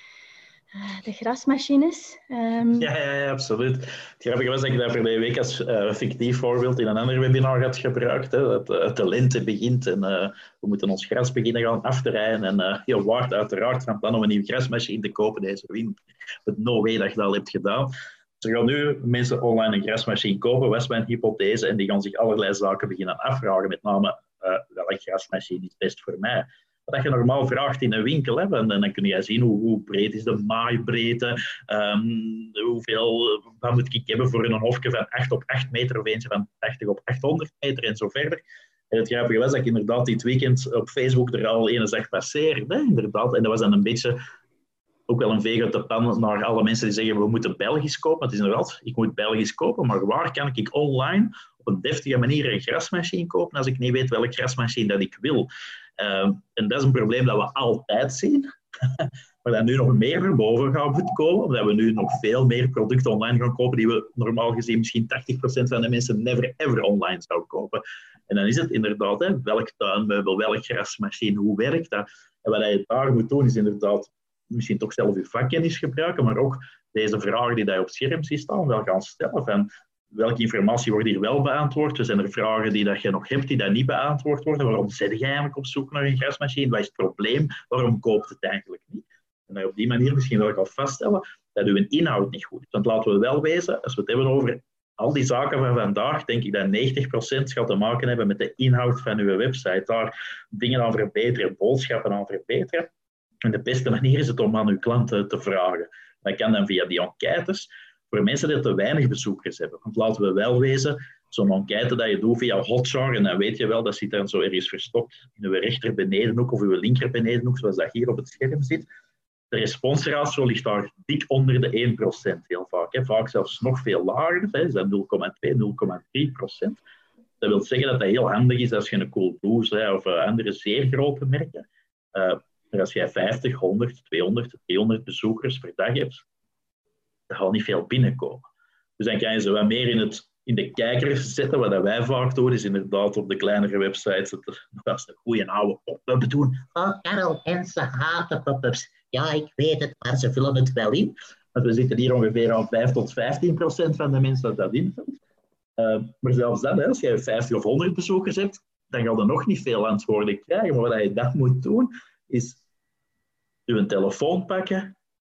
uh, de grasmachines. Um... Ja, ja, ja, absoluut. Het grappige was dat ik dat verleden week als uh, fictief voorbeeld in een ander webinar had gebruikt. Hè, dat uh, de lente begint en uh, we moeten ons gras beginnen gaan af te rijden. En uh, je waart uiteraard van plan om een nieuwe grasmachine te kopen deze winter. But no way dat je dat al hebt gedaan. Ze gaan nu mensen online een grasmachine kopen, was mijn hypothese, en die gaan zich allerlei zaken beginnen afvragen, met name uh, welke grasmachine is best voor mij. Wat je normaal vraagt in een winkel, hè, en, en dan kun je zien hoe, hoe breed is de maaibreedte, um, hoeveel, wat moet ik hebben voor een hofje van acht op acht meter of eentje van tachtig op achthonderd meter en zo verder. En het grappige was dat ik inderdaad dit weekend op Facebook er al een zag passeren, hè, inderdaad, en dat was dan een beetje ook wel een veeg uit de pan naar alle mensen die zeggen we moeten Belgisch kopen. Het is inderdaad, ik moet Belgisch kopen, maar waar kan ik online op een deftige manier een grasmachine kopen als ik niet weet welke grasmachine dat ik wil? Uh, en dat is een probleem dat we altijd zien, maar dat nu nog meer naar boven gaat moeten komen, omdat we nu nog veel meer producten online gaan kopen die we normaal gezien misschien tachtig procent van de mensen never ever online zouden kopen. En dan is het inderdaad, hè, welk tuinmeubel, welke grasmachine, hoe werkt dat? En wat je daar moet doen is inderdaad misschien toch zelf je vakkennis gebruiken, maar ook deze vragen die daar op het scherm zien staan, wel gaan stellen van welke informatie wordt hier wel beantwoord. Er zijn er vragen die dat je nog hebt die dat niet beantwoord worden. Waarom zit je eigenlijk op zoek naar een grasmachine? Wat is het probleem? Waarom koopt het eigenlijk niet? En dat je op die manier misschien wel gaat vaststellen dat uw inhoud niet goed is. Want laten we wel wezen, als we het hebben over al die zaken van vandaag, denk ik dat negentig procent gaat te maken hebben met de inhoud van uw website. Daar dingen aan verbeteren, boodschappen aan verbeteren. En de beste manier is het om aan uw klanten te vragen. Dat kan dan via die enquêtes voor mensen die te weinig bezoekers hebben. Want laten we wel wezen, zo'n enquête dat je doet via Hotjar, en dan weet je wel, dat zit dan zo ergens verstopt in uw rechter benedenhoek of uw linker benedenhoek, zoals dat hier op het scherm zit. De responsratio ligt daar dik onder de één procent heel vaak. Hè. Vaak zelfs nog veel lager, hè. Is dat nul komma twee, nul komma drie procent. Dat wil zeggen dat dat heel handig is als je een Coolblue hè, of uh, andere zeer grote merken. Uh, maar als jij vijftig, honderd, tweehonderd, driehonderd bezoekers per dag hebt, dan gaat niet veel binnenkomen. Dus dan kan je ze wat meer in, het, in de kijker zetten. Wat wij vaak doen, is inderdaad op de kleinere websites dat ze een goede oude pop-up doen. Oh, Karel, mensen haten pop-ups. Ja, ik weet het, maar ze vullen het wel in. Want we zitten hier ongeveer aan vijf tot vijftien procent van de mensen dat dat invult. Uh, maar zelfs dan, hè, als je vijftig of honderd bezoekers hebt, dan ga je nog niet veel antwoorden krijgen. Maar wat je dan moet doen, is je telefoon pakken,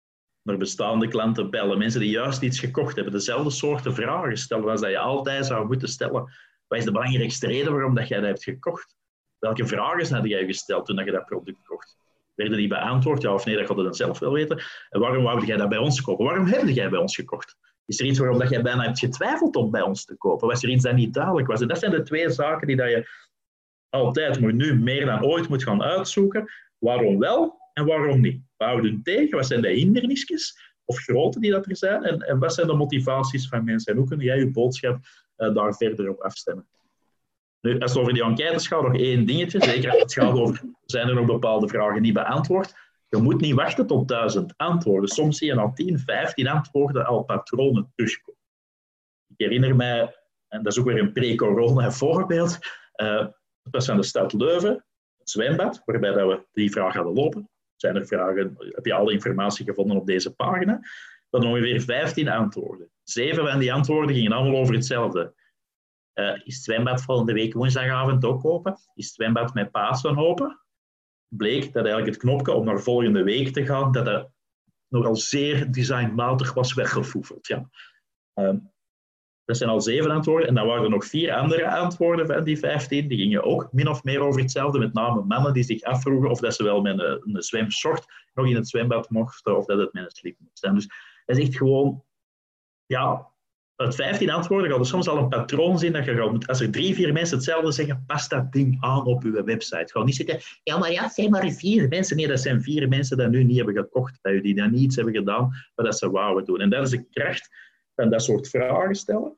naar bestaande klanten bellen. Mensen die juist iets gekocht hebben. Dezelfde soorten vragen stellen als dat je altijd zou moeten stellen. Wat is de belangrijkste reden waarom dat jij dat hebt gekocht? Welke vragen had jij gesteld toen je dat product kocht? Werden die beantwoord? Ja of nee, dat gaat je dan zelf wel weten. En waarom wou jij dat bij ons kopen? Waarom heb jij bij ons gekocht? Is er iets waarom dat jij bijna hebt getwijfeld om bij ons te kopen? Was er iets dat niet duidelijk was? En dat zijn de twee zaken die dat je altijd, maar nu meer dan ooit moet gaan uitzoeken. Waarom wel en waarom niet? Wat houden tegen? Wat zijn de hindernisjes of grote die dat er zijn? En, en wat zijn de motivaties van mensen? En hoe kun jij je boodschap uh, daar verder op afstemmen? Nu, als het over die enquêtes gaat, nog één dingetje. Zeker als het gaat over, zijn er nog bepaalde vragen niet beantwoord? Je moet niet wachten tot duizend antwoorden. Soms zie je al tien, vijftien antwoorden al patronen terugkomen. Ik herinner mij, en dat is ook weer een pre-corona voorbeeld, uh, het was aan de stad Leuven, het zwembad, waarbij dat we die vraag hadden lopen. Zijn er vragen, heb je alle informatie gevonden op deze pagina? We hadden ongeveer vijftien antwoorden. Zeven van die antwoorden gingen allemaal over hetzelfde. Uh, is het zwembad volgende week woensdagavond ook open? Is het zwembad met Pasen open? Bleek dat eigenlijk het knopje om naar volgende week te gaan, dat dat nogal zeer designmatig was weggevoefeld. Ja. Um, dat zijn al zeven antwoorden. En dan waren er nog vier andere antwoorden van die vijftien. Die gingen ook min of meer over hetzelfde. Met name mannen die zich afvroegen of dat ze wel met een, een zwemshort nog in het zwembad mochten of dat het met een slip moest zijn. Dus dat is echt gewoon... Ja, uit vijftien antwoorden gaat er soms al een patroon zien dat je gaat... Als er drie, vier mensen hetzelfde zeggen, pas dat ding aan op je website. Ga niet zitten... Ja, maar ja, het zijn maar vier mensen. Nee, dat zijn vier mensen die nu niet hebben gekocht bij u. Die dan niets hebben gedaan, maar dat ze wouden doen. En dat is de kracht van dat soort vragen stellen.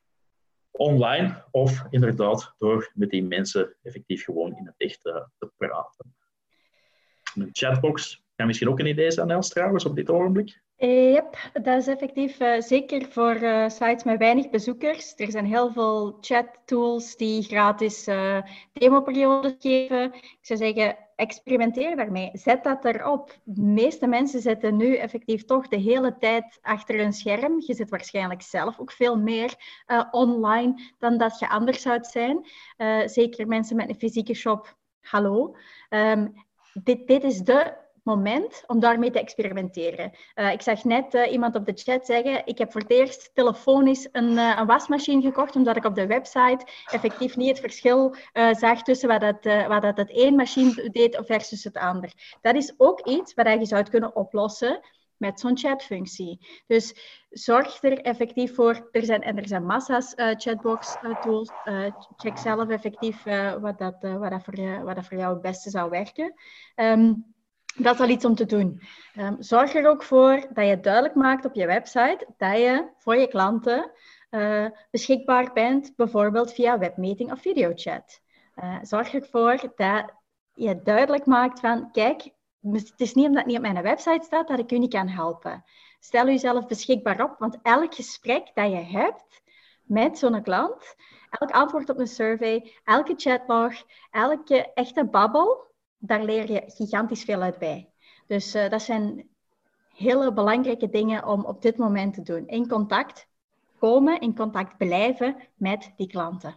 Online of inderdaad door met die mensen effectief gewoon in het echt uh, te praten. Een chatbox kan misschien ook een idee zijn, Els, trouwens, op dit ogenblik. Yep, dat is effectief uh, zeker voor uh, sites met weinig bezoekers. Er zijn heel veel chat-tools die gratis uh, demoperiodes geven. Ik zou zeggen, experimenteer daarmee. Zet dat erop. De meeste mensen zitten nu effectief toch de hele tijd achter een scherm. Je zit waarschijnlijk zelf ook veel meer uh, online dan dat je anders zou zijn. Uh, zeker mensen met een fysieke shop. Hallo. Um, dit, dit is de... moment om daarmee te experimenteren. Uh, ik zag net uh, iemand op de chat zeggen, ik heb voor het eerst telefonisch een, uh, een wasmachine gekocht, omdat ik op de website effectief niet het verschil uh, zag tussen wat, dat, uh, wat dat het één machine deed versus het ander. Dat is ook iets wat je zou kunnen oplossen met zo'n chatfunctie. Dus zorg er effectief voor, er zijn, en er zijn massa's uh, chatbox uh, tools, uh, check zelf effectief uh, wat, dat, uh, wat, dat voor, uh, wat dat voor jou het beste zou werken. Um, Dat is al iets om te doen. Um, zorg er ook voor dat je duidelijk maakt op je website dat je voor je klanten uh, beschikbaar bent, bijvoorbeeld via webmeeting of videochat. Uh, zorg ervoor dat je duidelijk maakt van, kijk, het is niet omdat het niet op mijn website staat dat ik u niet kan helpen. Stel jezelf beschikbaar op, want elk gesprek dat je hebt met zo'n klant, elk antwoord op een survey, elke chatlog, elke echte babbel, daar leer je gigantisch veel uit bij. Dus uh, dat zijn hele belangrijke dingen om op dit moment te doen. In contact komen, in contact blijven met die klanten.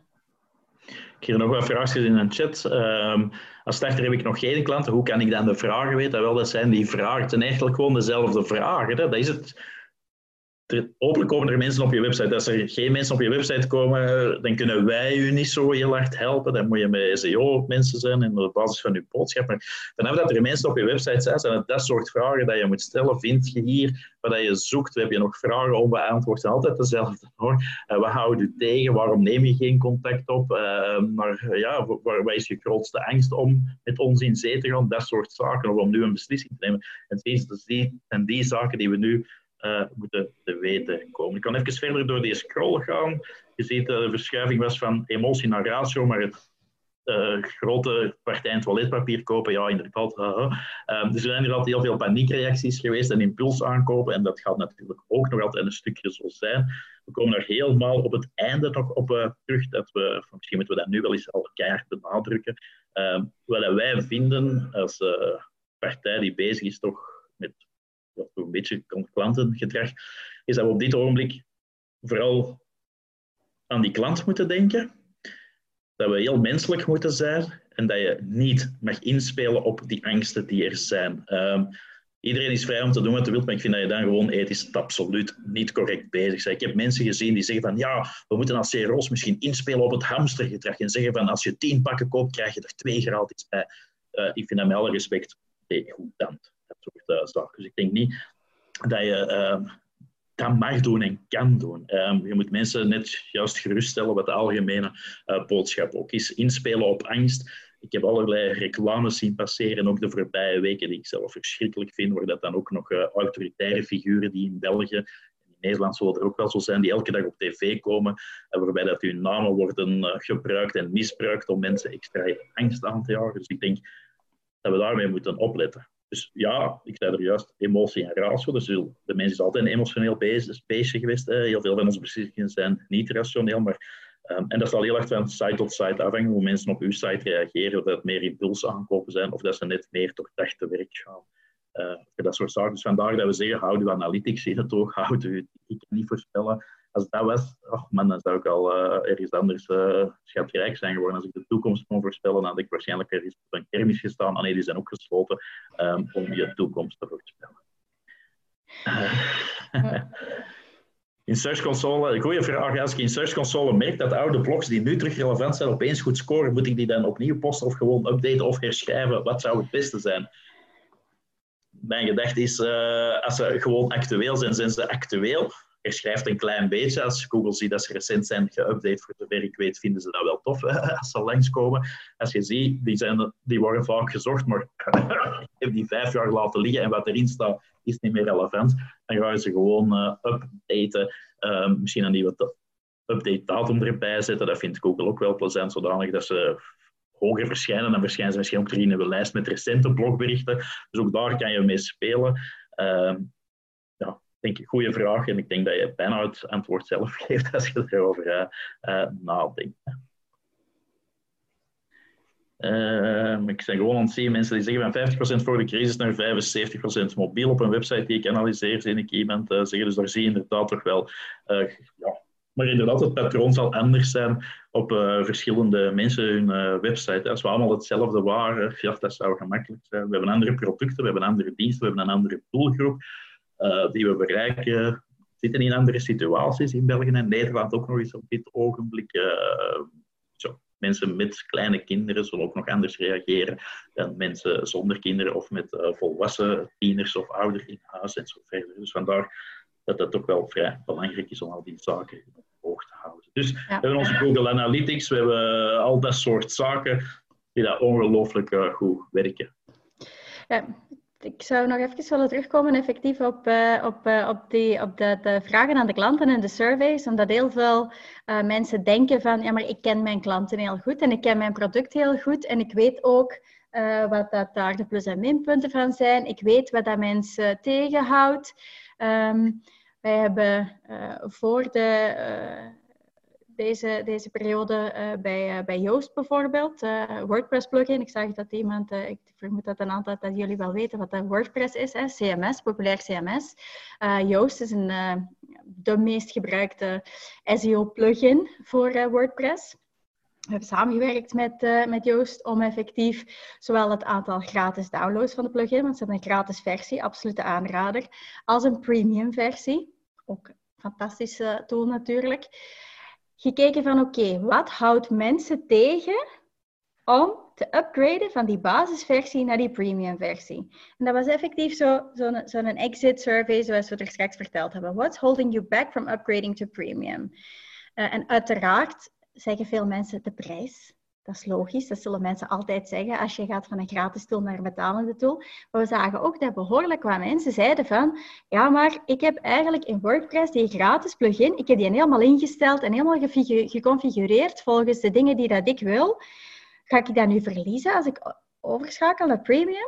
Ik kreeg nog wat vragen in een chat. Um, als starter heb ik nog geen klanten. Hoe kan ik dan de vragen weten? Wel, dat zijn die vragen. Het zijn eigenlijk gewoon dezelfde vragen. Hè? Dat is het. Er, hopelijk komen er mensen op je website. Als er geen mensen op je website komen, dan kunnen wij u niet zo heel hard helpen. Dan moet je met S E O mensen zijn en op basis van je boodschap. Maar vanaf dat er mensen op je website zijn, zijn het dat soort vragen dat je moet stellen. Vind je hier wat je zoekt? Heb je nog vragen onbeantwoord? Zijn altijd dezelfde hoor. Uh, wat houdt u tegen? Waarom neem je geen contact op? Uh, maar ja, waar, wat is je grootste angst om met ons in zee te gaan? Dat soort zaken. Of om nu een beslissing te nemen. En het zijn die zaken die we nu Uh, moeten te weten komen. Ik kan even verder door die scroll gaan. Je ziet dat uh, de verschuiving was van emotie naar ratio, maar het uh, grote partij toiletpapier kopen, ja inderdaad. Uh, uh. Um, dus er zijn er altijd heel veel paniekreacties geweest en impuls aankopen en dat gaat natuurlijk ook nog altijd een stukje zo zijn. We komen er helemaal op het einde nog op uh, terug, dat we, misschien moeten we dat nu wel eens al keihard benadrukken. Um, wat wij vinden als uh, partij die bezig is toch met dat een beetje klantengedrag, is dat we op dit ogenblik vooral aan die klant moeten denken. Dat we heel menselijk moeten zijn en dat je niet mag inspelen op die angsten die er zijn. Um, iedereen is vrij om te doen wat hij wil, maar ik vind dat je dan gewoon ethisch absoluut niet correct bezig bent. Ik heb mensen gezien die zeggen van ja, we moeten als C R O's misschien inspelen op het hamstergedrag en zeggen van als je tien pakken koopt, krijg je er twee gratis bij. Uh, ik vind dat met alle respect hey, goed dan. Dat soort uh, zaken. Dus ik denk niet dat je uh, dat mag doen en kan doen. Um, je moet mensen net juist geruststellen wat de algemene uh, boodschap ook is. Inspelen op angst. Ik heb allerlei reclames zien passeren, ook de voorbije weken, die ik zelf verschrikkelijk vind, waar dat dan ook nog uh, autoritaire figuren die in België, in Nederland zullen er ook wel zo zijn, die elke dag op tv komen, uh, waarbij dat hun namen worden uh, gebruikt en misbruikt om mensen extra angst aan te jagen. Dus ik denk dat we daarmee moeten opletten. Dus ja, ik zei er juist, emotie en ratio. Dus de mens is altijd een emotioneel beestje geweest. Hè. Heel veel van onze beslissingen zijn niet rationeel, maar Um, en dat zal heel erg van site tot site afhangen hoe mensen op uw site reageren, of dat het meer impuls aankopen zijn, of dat ze net meer door dacht te werk gaan. Uh, dat soort zaken. Dus vandaar dat we zeggen, houd uw analytics in het oog, houd u, ik kan niet voorspellen. Als dat was, oh man, dan zou ik al uh, ergens anders uh, schatrijk zijn geworden. Als ik de toekomst kon voorspellen, dan had ik waarschijnlijk ergens op een kermis gestaan. Ah nee, die zijn ook gesloten um, om je toekomst te voorspellen. Uh, In Search Console, een goede vraag. Als ik in Search Console merk dat oude blogs die nu terug relevant zijn opeens goed scoren, moet ik die dan opnieuw posten of gewoon updaten of herschrijven? Wat zou het beste zijn? Mijn gedachte is, uh, als ze gewoon actueel zijn, zijn ze actueel. Herschrijft een klein beetje. Als Google ziet dat ze recent zijn geüpdate, voor zover ik weet, vinden ze dat wel tof als ze langskomen. Als je ziet, die, zijn, die worden vaak gezocht, maar ik heb die vijf jaar laten liggen en wat erin staat is niet meer relevant. Dan gaan ze gewoon uh, updaten. Uh, misschien een nieuwe update datum erbij zetten. Dat vindt Google ook wel plezant, zodanig dat ze hoger verschijnen. Dan verschijnen ze misschien ook terug in een lijst met recente blogberichten. Dus ook daar kan je mee spelen. Uh, ja, denk ik, goede vraag. En ik denk dat je bijna het antwoord zelf geeft als je erover uh, uh, nadenkt. Uh, ik ben gewoon aan het zien mensen die zeggen van vijftig procent voor de crisis naar vijfenzeventig procent mobiel op een website die ik analyseer, zie ik iemand uh, zeggen. Dus daar zie je inderdaad toch wel... Uh, ja. Maar inderdaad, het patroon zal anders zijn op uh, verschillende mensen hun uh, website. Als we allemaal hetzelfde waren, ja, dat zou gemakkelijk zijn. We hebben andere producten, we hebben andere diensten, we hebben een andere doelgroep uh, die we bereiken. We zitten in andere situaties in België en Nederland ook nog eens op dit ogenblik. Uh, zo. Mensen met kleine kinderen zullen ook nog anders reageren dan mensen zonder kinderen of met uh, volwassen tieners of ouderen in huis en zo verder. Dus vandaar dat het toch wel vrij belangrijk is om al die zaken in het oog te houden. Dus ja. We hebben onze Google Analytics, we hebben al dat soort zaken die daar ongelooflijk uh, goed werken. Ja. Ik zou nog even willen terugkomen effectief op, uh, op, uh, op, die, op de, de vragen aan de klanten en de surveys. Omdat heel veel uh, mensen denken van, ja, maar ik ken mijn klanten heel goed en ik ken mijn product heel goed. En ik weet ook uh, wat dat daar de plus- en minpunten van zijn. Ik weet wat dat mensen tegenhoudt. Um, wij hebben uh, voor de... Uh, Deze, deze periode uh, bij, uh, bij Yoast bijvoorbeeld, uh, WordPress plugin. Ik zag dat iemand, uh, ik vermoed dat een aantal dat jullie wel weten wat een WordPress is, hè? C M S, populair C M S. Uh, Yoast is een, uh, de meest gebruikte S E O plugin voor uh, WordPress. We hebben samengewerkt met, uh, met Yoast om effectief zowel het aantal gratis downloads van de plugin, want ze hebben een gratis versie, absolute aanrader, als een premium versie. Ook een fantastische tool natuurlijk. Gekeken van oké, okay, wat houdt mensen tegen om te upgraden van die basisversie naar die premium versie? En dat was effectief zo'n zo zo exit survey zoals we er straks verteld hebben. What's holding you back from upgrading to premium? Uh, en uiteraard zeggen veel mensen de prijs. Dat is logisch, dat zullen mensen altijd zeggen als je gaat van een gratis tool naar een betalende tool. Maar we zagen ook dat behoorlijk wat mensen zeiden van, ja, maar ik heb eigenlijk in WordPress die gratis plugin, ik heb die helemaal ingesteld en helemaal geconfigureerd volgens de dingen die dat ik wil. Ga ik dat nu verliezen als ik overschakel naar premium?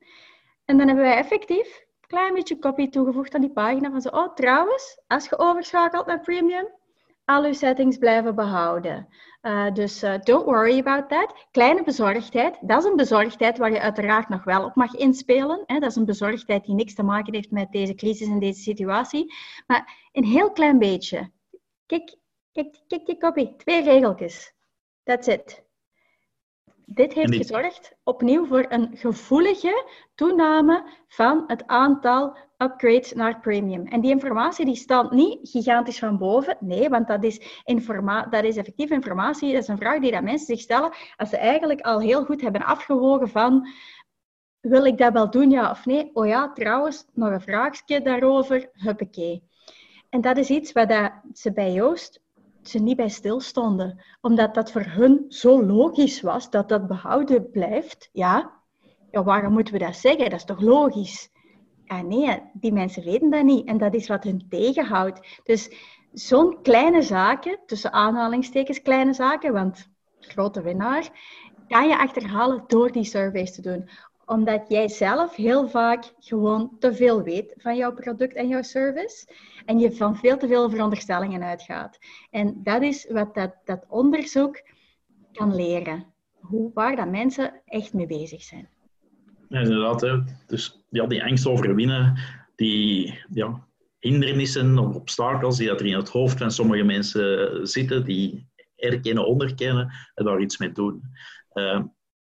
En dan hebben wij effectief een klein beetje copy toegevoegd aan die pagina van zo, oh trouwens, als je overschakelt naar premium, al uw settings blijven behouden. Uh, dus uh, don't worry about that. Kleine bezorgdheid, dat is een bezorgdheid waar je uiteraard nog wel op mag inspelen. Hè? Dat is een bezorgdheid die niks te maken heeft met deze crisis en deze situatie. Maar een heel klein beetje. Kijk, kijk, kijk die copy. Twee regeltjes. That's it. dit heeft die... gezorgd opnieuw voor een gevoelige toename van het aantal upgrades naar premium. En die informatie die staat niet gigantisch van boven. Nee, want dat is, informa- dat is effectief informatie. Dat is een vraag die dat mensen zich stellen als ze eigenlijk al heel goed hebben afgewogen van... Wil ik dat wel doen, ja of nee? Oh ja, trouwens, nog een vraagje daarover. Huppakee. En dat is iets waar dat ze bij Joost ze niet bij stilstonden. Omdat dat voor hun zo logisch was, dat dat behouden blijft. Ja, ja, waarom moeten we dat zeggen? Dat is toch logisch? Ja, nee, die mensen weten dat niet. En dat is wat hun tegenhoudt. Dus zo'n kleine zaken, tussen aanhalingstekens kleine zaken, want grote winnaar, kan je achterhalen door die surveys te doen. Omdat jij zelf heel vaak gewoon te veel weet van jouw product en jouw service. En je van veel te veel veronderstellingen uitgaat. En dat is wat dat, dat onderzoek kan leren. Hoe, waar dat mensen echt mee bezig zijn. Ja, inderdaad. Hè. Dus ja, die angst overwinnen, die ja, hindernissen of obstakels die dat er in het hoofd van sommige mensen zitten, die erkennen, onderkennen en daar iets mee doen. Uh,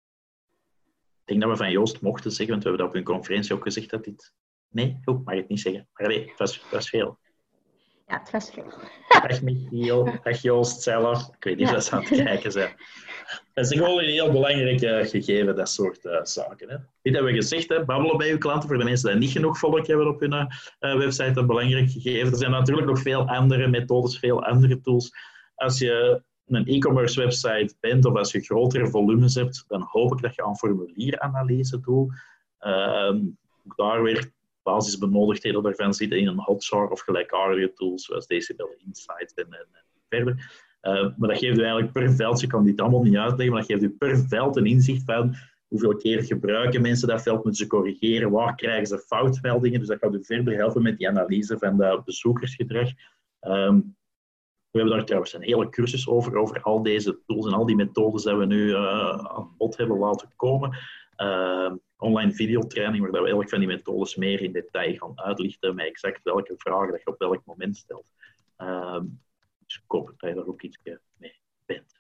Ik denk dat we van Joost mochten zeggen, want we hebben dat op een conferentie ook gezegd dat dit... Nee, goed, mag ik het niet zeggen. Maar nee, het was, het was veel. Ja, het was veel. Dag Michiel, dag Joost zelf. Ik weet niet of ja. ze aan het kijken zijn. Dat is gewoon een heel belangrijk uh, gegeven, dat soort uh, zaken. Hè. Dit hebben we gezegd, hè, babbelen bij uw klanten, voor de mensen die niet genoeg volk hebben op hun uh, website, een belangrijk gegeven. Er zijn natuurlijk nog veel andere methodes, veel andere tools. Als je een e-commerce website bent of als je grotere volumes hebt, dan hoop ik dat je aan formulieranalyse doet. Um, ook daar weer basisbenodigdheden daarvan zitten in een Hotjar of gelijkaardige tools zoals Decibel Insights en, en, en verder. Uh, maar dat geeft u eigenlijk per veld, je kan dit allemaal niet uitleggen, maar dat geeft u per veld een inzicht van hoeveel keer gebruiken mensen dat veld, moeten ze corrigeren, waar krijgen ze foutmeldingen. Dus dat gaat u verder helpen met die analyse van dat bezoekersgedrag. Um, We hebben daar trouwens een hele cursus over, over al deze tools en al die methodes die we nu uh, aan bod hebben laten komen. Uh, online videotraining, waar we elk van die methodes meer in detail gaan uitlichten, met exact welke vragen dat je op welk moment stelt. Uh, dus ik hoop dat je daar ook iets mee bent.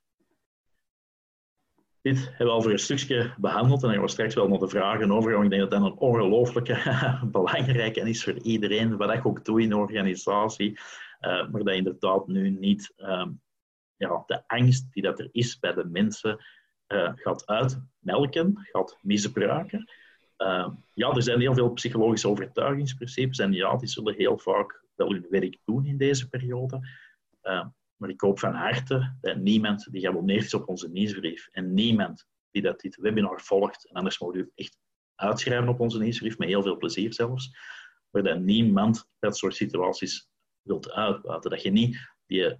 Dit hebben we al voor een stukje behandeld en dan gaan we straks wel naar de vragen overgaan. Ik denk dat dat een ongelooflijke belangrijke is voor iedereen, wat ik ook doe in de organisatie. Uh, maar dat inderdaad nu niet um, ja, de angst die dat er is bij de mensen uh, gaat uitmelken, gaat misbruiken. Uh, ja, er zijn heel veel psychologische overtuigingsprincipes en ja, die zullen heel vaak wel hun werk doen in deze periode. Uh, maar ik hoop van harte dat niemand die geabonneerd is op onze nieuwsbrief en niemand die dat dit webinar volgt, en anders moet u echt uitschrijven op onze nieuwsbrief, met heel veel plezier zelfs, maar dat niemand dat soort situaties wilt uitbuiten. Dat je niet die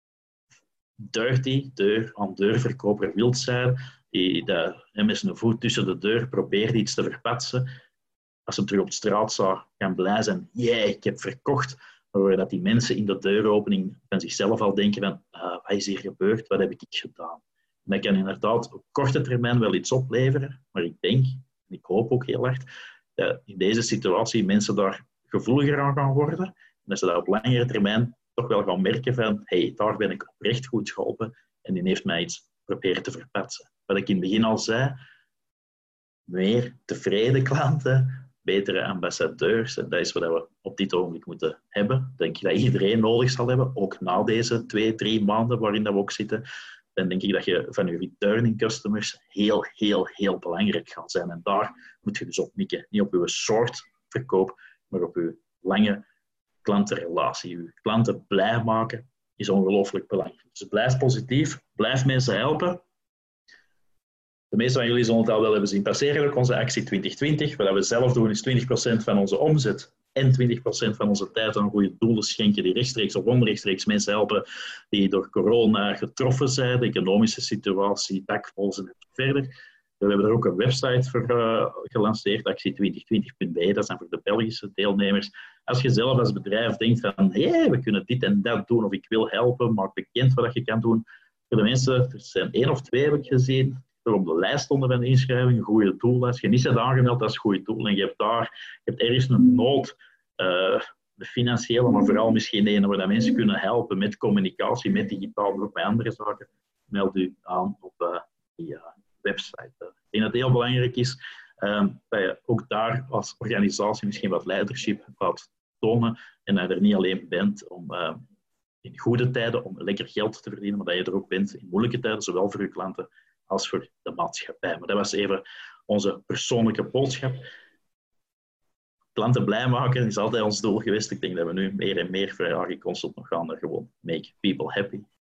dirty deur aan deurverkoper wilt zijn, die de, met zijn voet tussen de deur probeert iets te verpatsen. Als ze hem terug op de straat zou gaan blij zijn, yeah, ik heb verkocht. Maar dat die mensen in de deuropening van zichzelf al denken van, uh, wat is hier gebeurd, wat heb ik gedaan? En dat kan inderdaad op korte termijn wel iets opleveren, maar ik denk, en ik hoop ook heel hard, dat in deze situatie mensen daar gevoeliger aan gaan worden. En dat ze dat op langere termijn toch wel gaan merken van, hey, daar ben ik oprecht goed geholpen en die heeft mij iets proberen te verpatsen. Wat ik in het begin al zei, meer tevreden klanten, betere ambassadeurs. En dat is wat we op dit ogenblik moeten hebben. Denk je dat iedereen nodig zal hebben, ook na deze twee, drie maanden waarin dat we ook zitten. Dan denk ik dat je van je returning customers heel, heel, heel belangrijk gaat zijn. En daar moet je dus op mikken. Niet op je short verkoop, maar op je lange klantenrelatie. Je klanten blij maken is ongelooflijk belangrijk. Dus blijf positief, blijf mensen helpen. De meeste van jullie zullen het al wel hebben zien passeren, ook onze actie twintig twintig. Wat we zelf doen is twintig procent van onze omzet en twintig procent van onze tijd aan goede doelen schenken die rechtstreeks of onrechtstreeks mensen helpen die door corona getroffen zijn, de economische situatie, dakvol zijn en verder. We hebben er ook een website voor uh, gelanceerd, actie twintig twintig punt b e. Dat is dan voor de Belgische deelnemers. Als je zelf als bedrijf denkt van, hé, hey, we kunnen dit en dat doen, of ik wil helpen, maak bekend wat je kan doen. Voor de mensen, er zijn één of twee, heb ik gezien, er op de lijst stonden van de inschrijving, een goede doel. Als je niet bent aangemeld, dat is een goede doel. En je hebt daar, je hebt ergens een nood, uh, de financiële, maar vooral misschien een waar dat mensen kunnen helpen met communicatie, met digitaal, maar ook met andere zaken. Meld u aan op uh, die uh, website. Ik denk dat het heel belangrijk is um, dat je ook daar als organisatie misschien wat leidership laat tonen en dat je er niet alleen bent om uh, in goede tijden om lekker geld te verdienen, maar dat je er ook bent in moeilijke tijden, zowel voor je klanten als voor de maatschappij. Maar dat was even onze persoonlijke boodschap. Klanten blij maken is altijd ons doel geweest. Ik denk dat we nu meer en meer voor Agiconsult nog gaan naar gewoon make people happy.